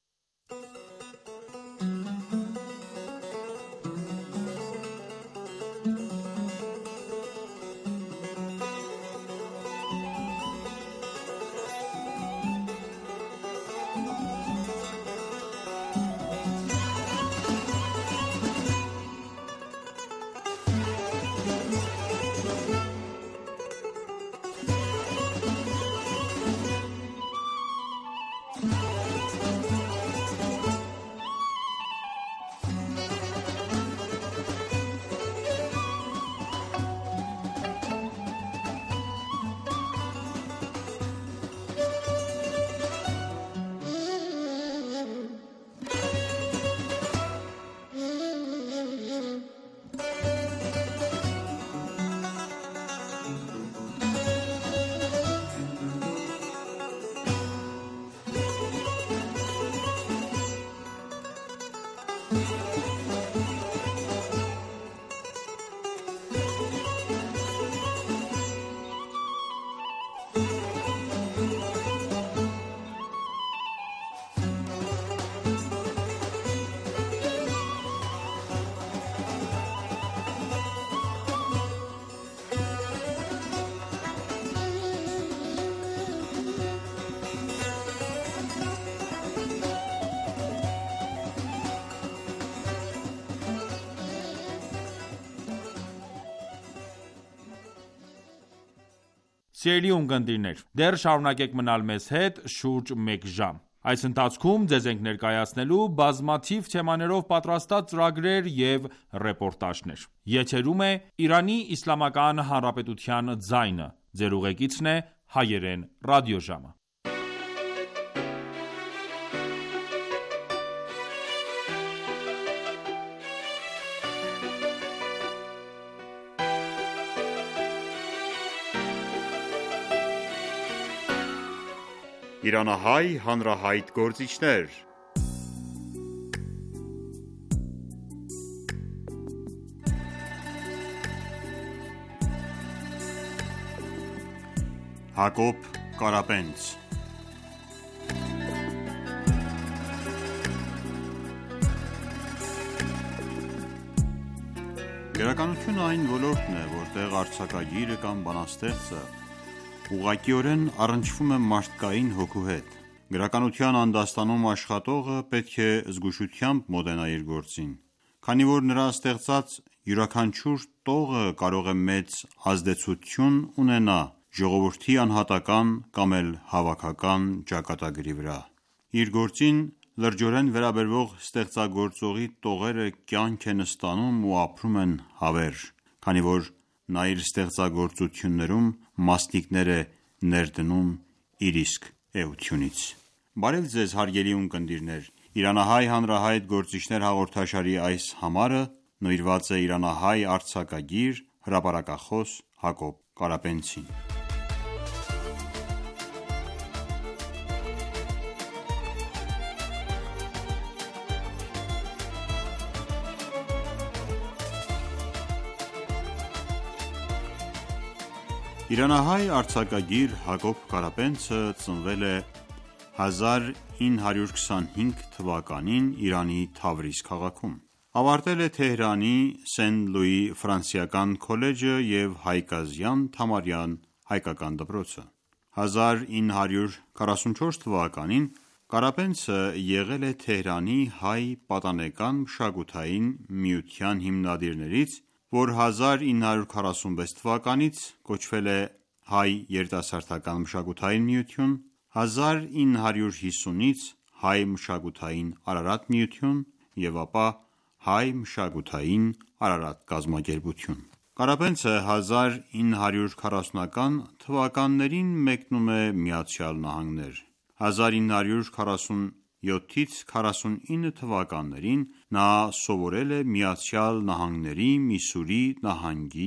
Սիրելի ունկնդիրներ, դեռ շարունակեք մնալ մեզ հետ շուրջ մեկ ժամ: Այս ընթացքում ձեզ ենք ներկայացնելու բազմաթիվ թեմաներով պատրաստած ծրագրեր և ռեպորտաժներ: Եթերում է Իրանի Իսլամական Հանրապետության ձայնը: Ձեր ուղեկիցն է Հայերեն ռադիոժամը: Իրանահայ հանրահայտ գործիչներ Հակոբ Կարապենց Գրականությունը այն ոլորտն է, որտեղ արձակագիրը կամ բանաստեղծը ուղղակիորեն առնչվում է մարդկային հոգու հետ: Գրականության անդաստանում աշխատողը պետք է զգուշությամբ մոտենա իր գործին, քանի որ նրա ստեղծած յուրաքանչյուր տողը կարող է մեծ ազդեցություն ունենա ժողովրդի անհատական կամ էլ հավաքական ճակատագրի վրա: Իր գործին լրջորեն վերաբերվող ստեղծագործողի տողերը կյանք են ստանում ու ապրում են հավերժ, քանի որ նա իր ստեղծագործություններում մասնիկներ է ներդնում իր իսկ էությունից: Բարև Ձեզ հարգելի ունկնդիրներ, Իրանահայ հանրահայտ գործիչներ հաղորդաշարի այս համարը նվիրված է իրանահայ արձակագիր, հրապարակախոս Հակոբ Կարապենցին: Իրանահայ արձակագիր Հակոբ Կարապենցը ծնվել է 1925 թվականին Իրանի Թավրիզ քաղաքում: Ավարտել է Թեհրանի Սենտ Լուի ֆրանսիական քոլեջը և Հայկազյան Թամարյան հայկական դպրոցը: 1944 թվականին Կարապենցը եղել է Թեհրանի հայ պատանեկան մշակութային միության հիմնադիրներից, որ 1946 թվականից կոչվել է Հայ երիտասարդական մշակութային միություն, 1950-ից Հայ մշակութային Արարատ միություն և ապա Հայ մշակութային Արարատ կազմակերպություն։ Կարապենցը 1940-ական թվականներին մեկնում է ԱՄՆ։ 1947-ից 49 թվականներին նա սովորել է ԱՄՆ-ի Միսսուրի նահանգի,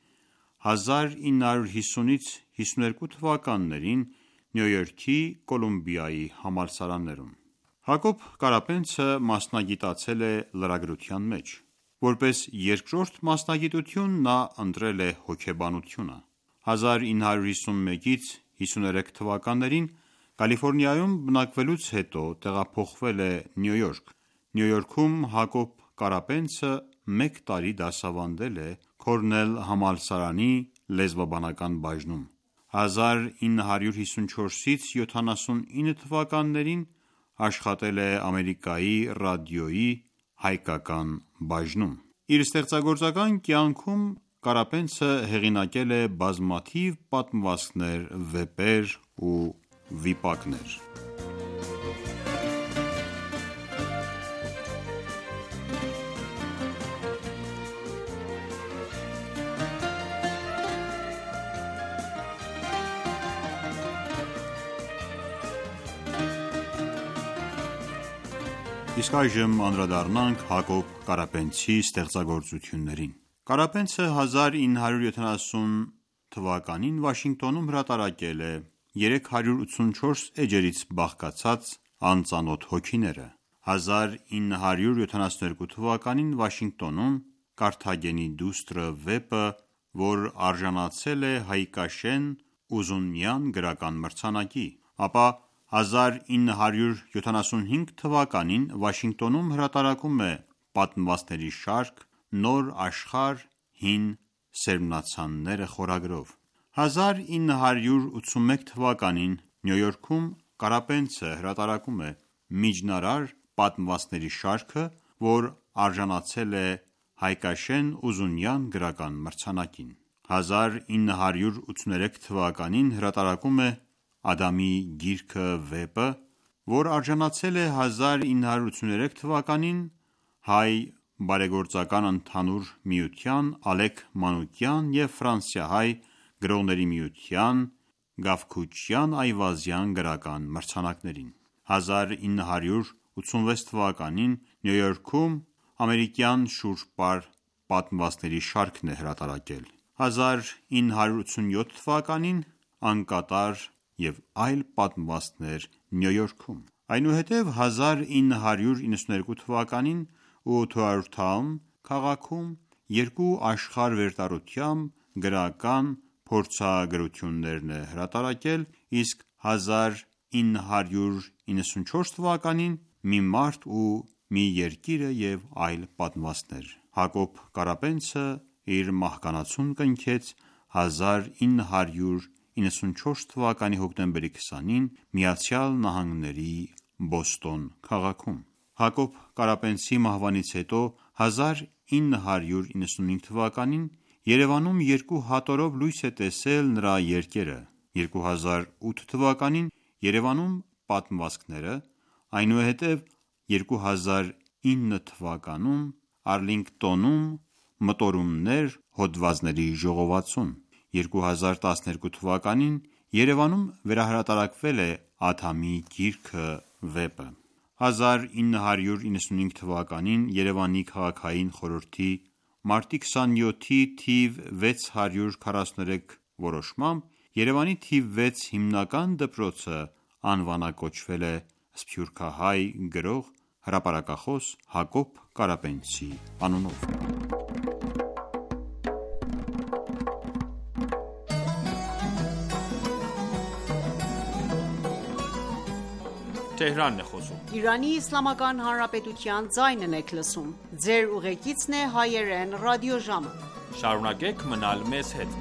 1950-ից 52 թվականներին Նյու Յորքի Կոլումբիայի համալսարաններում։ Հակոբ Կարապենցը մասնագիտացել է լրագրության մեջ։ Որպես երկրորդ մասնագիտություն նա ընտրել է հոգեբանությունը։ 1951-ից 53 թվականներին Կալիֆորնիայում բնակվելուց հետո տեղափոխվել է Նյու Յորք։ Նյու Յորքում Հակոբ Կարապենցը 1 տարի դասավանդել է Քորնել համալսարանի լեզվաբանական բաժնում։ 1954-ից 79 թվականներին աշխատել է Ամերիկայի ռադիոյի հայկական բաժնում։ Իր ստեղծագործական կյանքում Կարապենցը հեղինակել է բազմաթիվ պատմվածքներ, վեպեր ու վիպակներ։ Իսկ այժմ անդրադառնանք Հակոբ Կարապենցի ստեղծագործություններին։ Կարապենցը 1970 թվականին Վաշինգտոնում հրատարակել է 384 էջերից բաղկացած «Անծանոթ հոգիները»։ 1972 թվականին Վաշինգտոնում «Կարթագենի դուստրը» վեպը, որ արժանացել է Հայկաշեն Ուզունյան գրական մրցանակի, ապա 1975 թվականին Վաշինգտոնում հրատարակում է պատմվածքների շարք «Նոր աշխարհ. հին սերմնացանները» խորագրով։ 1981 թվականին Նյու Յորքում Կարապենցը հրատարակում է «Միջնարար պատմվածքների շարքը», որ արժանացել է Հայկաշեն Ուզունյան գրական մրցանակին։ 1983 թվականին հրատարակում է «Ադամի գիրքը» վեպը, որ արժանացել է 1983 թվականին Հայ բարեգործական ընդհանուր միության Ալեք Մանուկյան և ֆրանսիահայ գրողների միության Գավքուչյան Այվազյան գրական մրցանակներին։ 1986 թվականին Նյու Յորքում ամերիկյան շուրջպար պատմվածքների շարքն է հրատարակել։ 1987 թվականին «Անկատար» և այլ պատմվածքներ Նյու Յորքում։ Այնուհետև 1992 թվականին Ottawa Town քաղաքում 2 աշխարհ վերտառությամբ գրական փորձագրություններ է հրատարակել, իսկ 1994 թվականին «Մի մարդ ու մի երկիրը» և այլ պատմվածքներ։ Հակոբ Կարապենցը իր մահկանացուն կնքեց 1994 թվականի հոկտեմբերի 20-ին ԱՄՆ-ի Բոստոն քաղաքում։ Հակոբ Կարապենցի մահվանից հետո 1995 թվականին Երևանում 2 հատորով լույս է տեսել նրա երկերը։ 2008 թվականին Երևանում պատմվածքները, այնուհետև 2009 թվականում Արլինգտոնում մտորումներ հոդվածների ժողովածուն։ 2012 թվականին Երևանում վերահրատարակվել է «Ադամի գիրքը» վեպը։ 1995 թվականին Երևանի քաղաքային խորհրդի մարտի 27-ի թիվ 643 որոշմամբ Երևանի թիվ 6 հիմնական դպրոցը անվանակոչվել է սփյուռքահայ գրող, հրապարակախոս Հակոբ Կարապենցի անունով։ Շարունակեք մնալ մեզ հետ։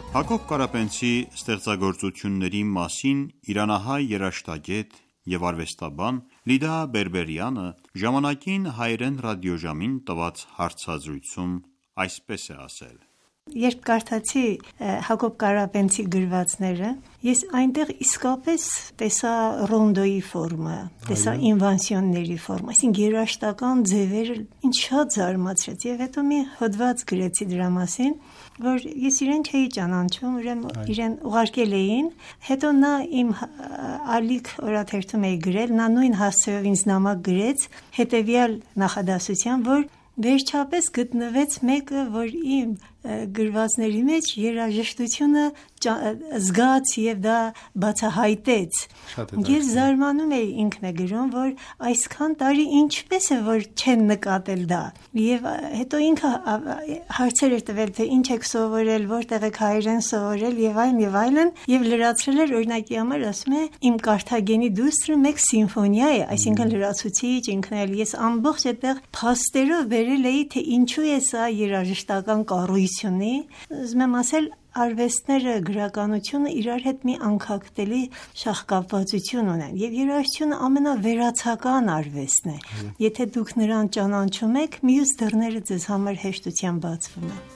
Հակոբ Կարապենցի ստեղծագործությունների մասին իրանահայ երաժշտագետ և արվեստաբան Լիդա Բերբերյանը ժամանակին հայերեն ռադիոժամին տված հարցազրույցում այսպես է ասել. Երբ կարդացի Հակոբ Կարապենցի գրվածները, ես այնտեղ իսկապես տեսա ռոնդոյի ֆորմը, տեսա ինվանսիոնների ֆորմը, այսինքն երաժշտական ձևերը ինձ շատ զարմացրեց եւ հետո մի հոդված գրեցի դրա մասին, որ ես իրեն չէի ճանաչում, իրեն ուղարկել էին, հետո նա իմ ալիք օրաթերթում էի գրել, նա նույն հասցեով ինձ նամակ գրեց հետեւյալ նախադասությամբ, որ վերջապես գտնվեց մեկը, որ իմ գրվածների մեջ երաժշտությունը զգաց եւ դա բացահայտեց։ Ես զարմանում էի, ինքն է գրում, որ այսքան տարի ինչպես է որ չեն նկատել դա։ Եվ հետո ինքը հարցեր էր տվել, թե ինչ եք սովորել, որտեղ եք հայերեն սովորել եւ այլն, եւ լրացրել էր օրինակի համար, ասում է, իմ Կարթագենի դուստրը մեկ սիմֆոնիա է, այսինքն լրացուցիչ ինքն էլ, ես ամբողջ այդտեղ փաստերով վերել էի, թե ինչու է սա երաժշտական կառույց ունի, ուզում եմ ասել, արվեստները, գրականությունը իրար հետ մի անկախտելի շահկապվածություն ունեն եւ երաժշտությունը ամենավերացական արվեստն է։ Եթե դուք նրան ճանաչում եք, մյուս դռները ձեզ համար հեշտությամբ բացվում են։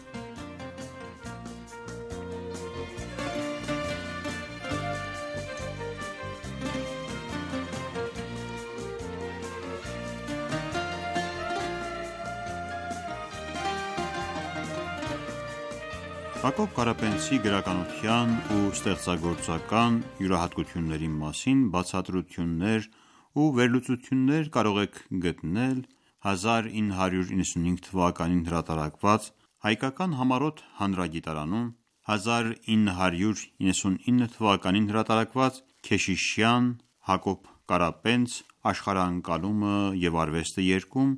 Հակոբ Կարապենցի գրականության ու ստեղծագործական յուրահատկությունների մասին բացատրություններ ու վերլուծություններ կարող եք գտնել 1995 թվականին հրատարակված Հայկական համառոտ հանրագիտարանում, 1999 թվականին հրատարակված Քեշիշյան Հակոբ Կարապենց աշխարհընկալումը և արվեստը երկում,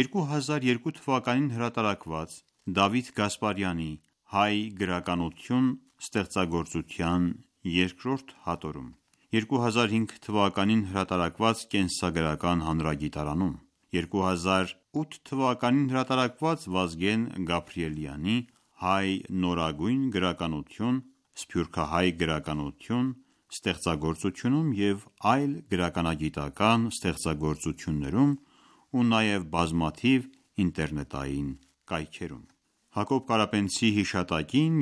2002 թվականին հրատարակված Դավիթ Գասպարյանի Հայ գրականություն ստեղծագործության երկրորդ հատորում, 2005 թվականին հրատարակված Կենսագրական հանրագիտարանում, 2008 թվականին հրատարակված Վազգեն Գաբրիելյանի Հայ նորագույն գրականություն, Սփյուռքահայ գրականություն ստեղծագործությունում և այլ գրականագիտական ստեղծագործություններում ու նաև բազմաթիվ ինտերնետային կայքերում։ Հակոբ Կարապենցի հիշատակին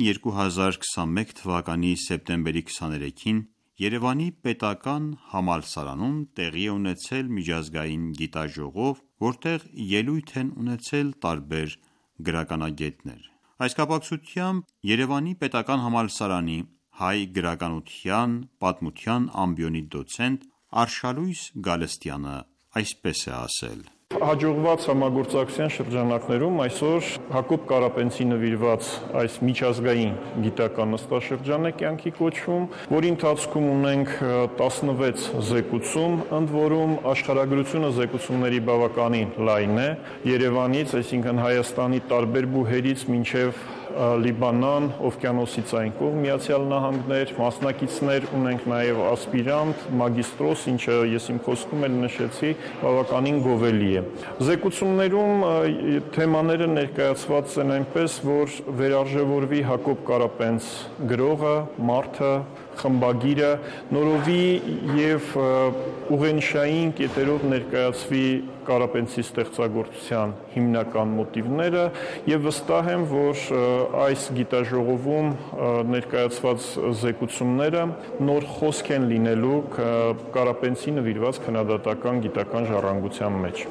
2021 թվականի սեպտեմբերի 23-ին Երևանի պետական համալսարանում տեղի է ունեցել միջազգային գիտաժողով, որտեղ ելույթ են ունեցել տարբեր գրականագետներ։ Այս կապակցությամբ Երևանի պետական համալսարանի հայ գրականության պատմության ամբիոնի դոցենտ Արշալույս Գալստյանը այսպես է ասել. Հաջողված համագործակցության շրջանակներում այսօր Հակոբ Կարապենցի նվիրված այս միջազգային գիտական նստաշրջան է կյանքի կոչվում, որի ընթացքում ունենք 16 զեկուցում, ընդ որում աշխարհագրությունը զեկուցումների բավականին լայն է, Երևանից, այսինքն Հայաստանի տարբեր բուհերից մինչև Լիբանան, Օվկիանոսից այն կողմ, Միացյալ Նահանգներ, մասնակիցներ ունենք նաև ասպիրանտ, մագիստրոս, ինչը ես իմ խոսքում էլ նշեցի, բավականին գովելի է։ Զեկուցումներում թեմաները ներկայացված են այնպես, որ վերարժևորվի Հակոբ Կարապենց գրողը, մարդը, խմբագիրը, նորովի եւ ուղենշային կետերով ներկայացվի Կարապենցի ստեղծագործության հիմնական մոտիվները եւ վստահ եմ, որ այս գիտաժողովում ներկայացված զեկուցումները նոր խոսք են լինելու Կարապենցի նվիրված քննադատական գիտական ժառանգության մեջ։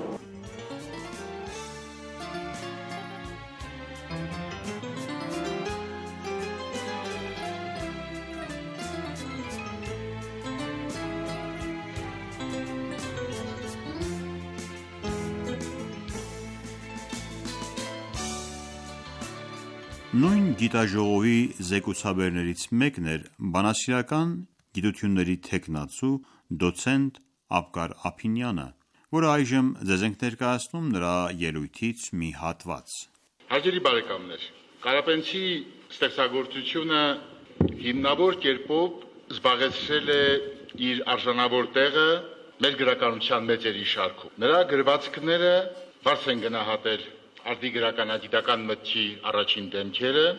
Նույն գիտաժողովի զեկուցաբերներից մեկն էր բանասիրական գիտությունների թեկնածու դոցենտ Աբգար Ափինյանը, որը այժմ ձեզ ենք ներկայացնում նրա ելույթից մի հատված։ Հարգելի բարեկամներ, Կարապենցի ստեղծագործությունը հիմնավոր կերպով զբաղեցրել է իր արժանավոր տեղը մեր գրականության մեծերի շարքում։ Նրա գրվածքները բարձր են գնահատել արդի գրականագիտական մտքի առաջին դեմքերը,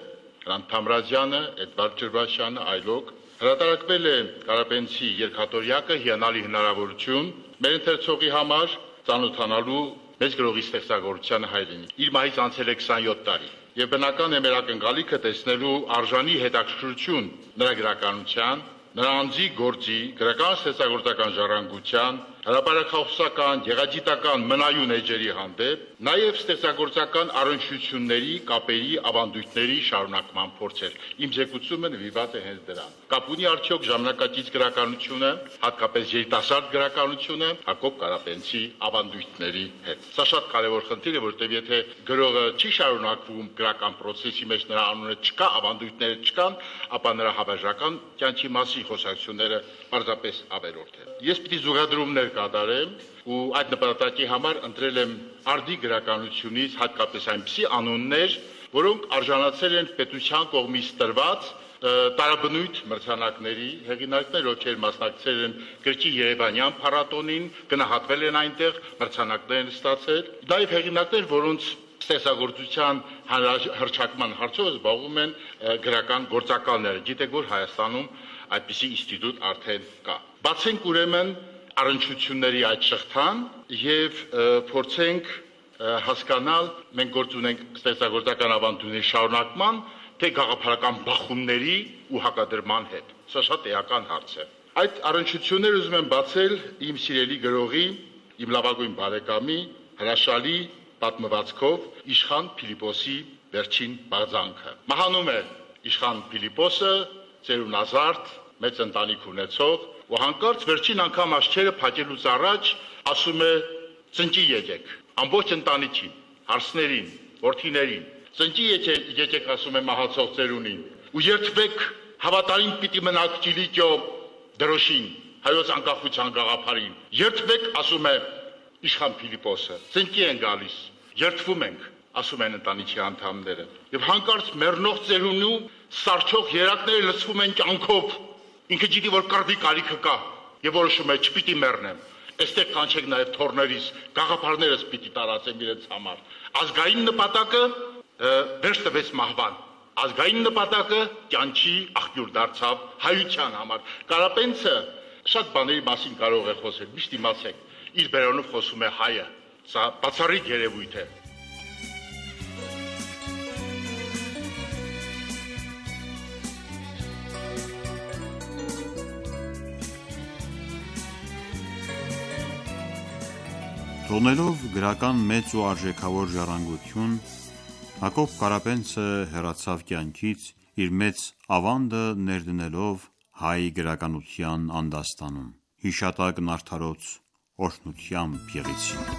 Հրանտ Թամրազյանը, Էդվարդ Ջրբաշյանը, այլոք հրատարակվել է Կարապենցի երկաթորյակը հիանալի հնարավորություն մեր ընթերցողի համար ծանոթանալու մեծ գրողի ստեղծագործությանը հայրենի։ Իր մահից անցել է 27 տարի եւ բնական է մեր ակնկալիքը տեսնելու արժանի հետաքրքրություն նրա գրականության, նրա անձի գործի, գրական ստեղծագործական ժառանգության, հրապարակախոսական, գեղագիտական մնայուն էջերի հանդեպ, նաև ստեղծագործական առնչությունների, կապերի, ավանդույթների շարունակման փորձեր։ Իմ զեկուցումը նվիրված է հենց դրան։ Կապ ունի արդյոք ժամանակակից գրականությունը, հատկապես երիտասարդ գրականությունը Հակոբ Կարապենցի ավանդույթների հետ։ Սա շատ կարևոր խնդիր է, որտեղ եթե գրողը չի շարունակվում գրական process-ի մեջ, նրա անունը չկա, ավանդույթները չկան, ապա նրա հավերժական կյանքի մասին խոսակցությունները պարզապես ավելորդ են։ Ես պիտի զուգադրումներ կատարեմ ու այդ նպատակի համար ընտրել եմ արդի գրականությունից հատկապես այնպիսի անուններ, որոնք արժանացել են պետության կողմից տրված տարաբնույթ մրցանակների հեղինակներ, ովքեր մասնակցել են գրքի Երևանյան փառատոնին, գնահատվել են այնտեղ, մրցանակներ են ստացել, նաև հեղինակներ, որոնց ստեղծագործության հռչակման հարցով զբաղվում են գրական գործակալները։ Գիտեք, որ Հայաստանում այդպիսի ինստիտուտ արդեն կա։ Բացենք ուրեմն առնչությունների այդ շղթան եւ փորձենք հասկանալ, մենք գործ ունենք ստեղծագործական ավանդույթների շարունակման, թե գաղափարական բախումների ու հակադրման հետ։ Սա շատ էական հարց է։ Այդ առնչությունները ուզում եմ բացել իմ սիրելի գրողի, իմ լավագույն բարեկամի հրաշալի պատմվածքով Իշխան Փիլիպոսի վերջին բաղձանքը։ Մահանում է Իշխան Փիլիպոսը, ծերունազարդ, մեծ ընտանիք ունեցող, ու հանկարծ վերջին անգամ աչքերը փակելուց առաջ ասում է. «Ծնկի եկեք, ամբողջ ընտանիքին, հարսներին, որդիներին, ծնկի եկեք», ասում է մահացող ծերունին, «ու երդվեք, հավատարիմ պիտի մնաք Կիլիկիո դրոշին, հայոց անկախության գաղափարին, երդվեք», ասում է Իշխան Փիլիպոսը, «ծնկի են գալիս, երդվում ենք», ասում են ընտանիքի անդամները, եւ հանկարծ մեռնող ծերունու սարչող երակները լցվում են կյանքով, ինքը գիտի, որ կռվի կարիքը կա, եւ որոշում է չպիտի մեռնեմ, այստեղ կանչեք նաեւ թորներիս, գաղափարներս պիտի տարածեմ իրենց համար, ազգային նպատակը վերջ տվեց մահվան, ազգային նպատակը կյանքի աղբյուր դարձավ հայության համար։ Կարապենցը շատ բաների մասին կարող է խոսել, միշտ իմացեք, իր բերոնով խոսում է հայը, սա բացառիկ երևույթ է։ Թողնելով գրական մեծ ու արժեքավոր ժառանգություն, Հակոբ Կարապենցը հեռացավ կյանքից իր մեծ ավանդը ներդնելով հայ գրականության անդաստանում, հիշատակն արդարոց օրհնությամբ եղեցին։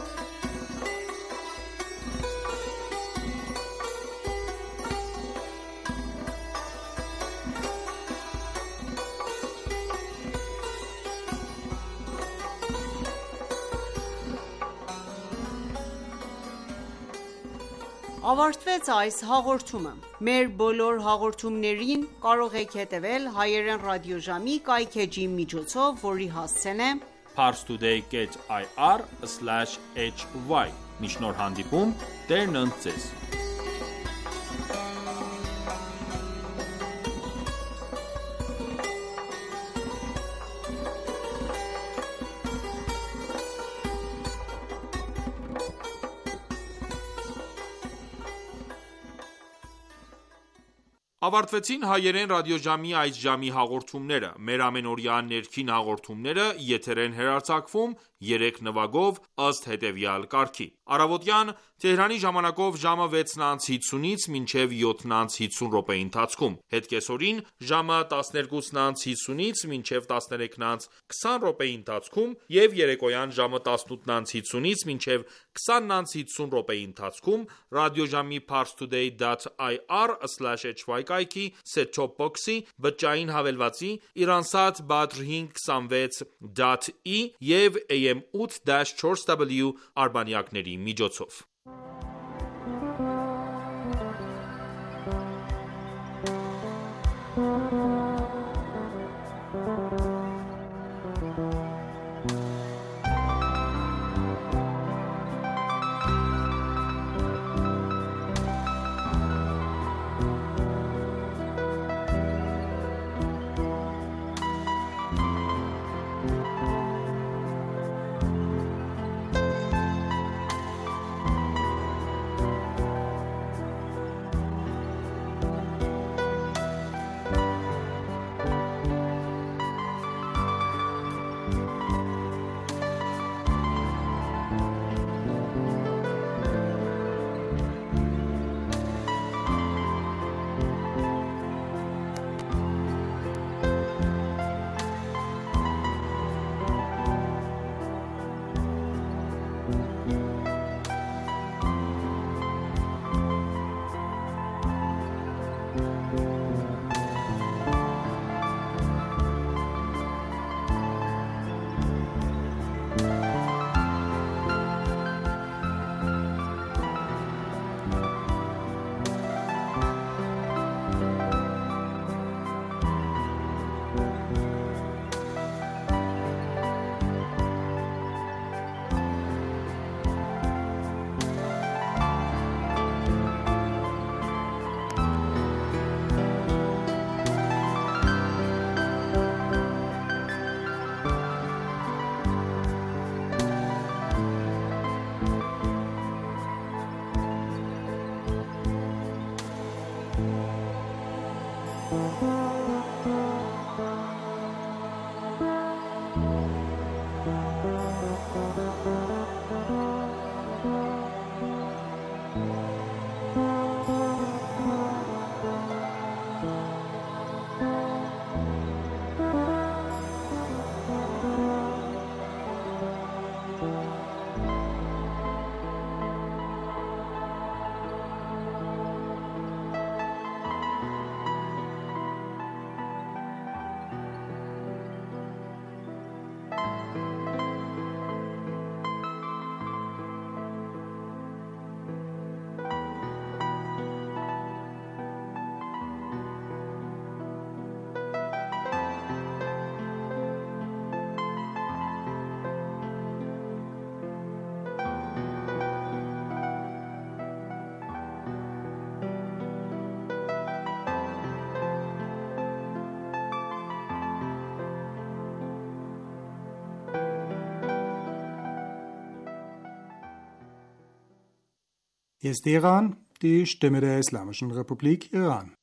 Ավարտվեց այս հաղորդումը։ Մեր բոլոր հաղորդումներին կարող եք հետևել հայերեն ռադիոժամի կայքէջի միջոցով, որի հասցեն է parstoday.ir/hy։ Մինչ նոր հանդիպում, Տերն ընդ ձեզ։ Ավարտվեցին հայերեն ռադիոժամի այս ժամի հաղորդումները։ Մեր ամենօրյա ներքին հաղորդումները եթեր են հեռարձակվում 3 նվագով ըստ հետևյալ կարգի. Առավոտյան Թեհրանի ժամանակով ժամը 6:50-ից մինչև 7:50 րոպեի ընթացքում, հետկեսօրին ժամը 12:50-ից մինչև 13:20 րոպեի ընթացքում եւ երեկոյան ժամը 18:50-ից մինչև 20:50 րոպեի ընթացքում ռադիոժամի parstoday.ir/hy կայքի set-top box-ի բջջային հավելվածի Iransat Badr 526.E եւ AM 8-4W արբանյակների միջոցով։ Hier ist Iran, die Stimme der Islamischen Republik Iran.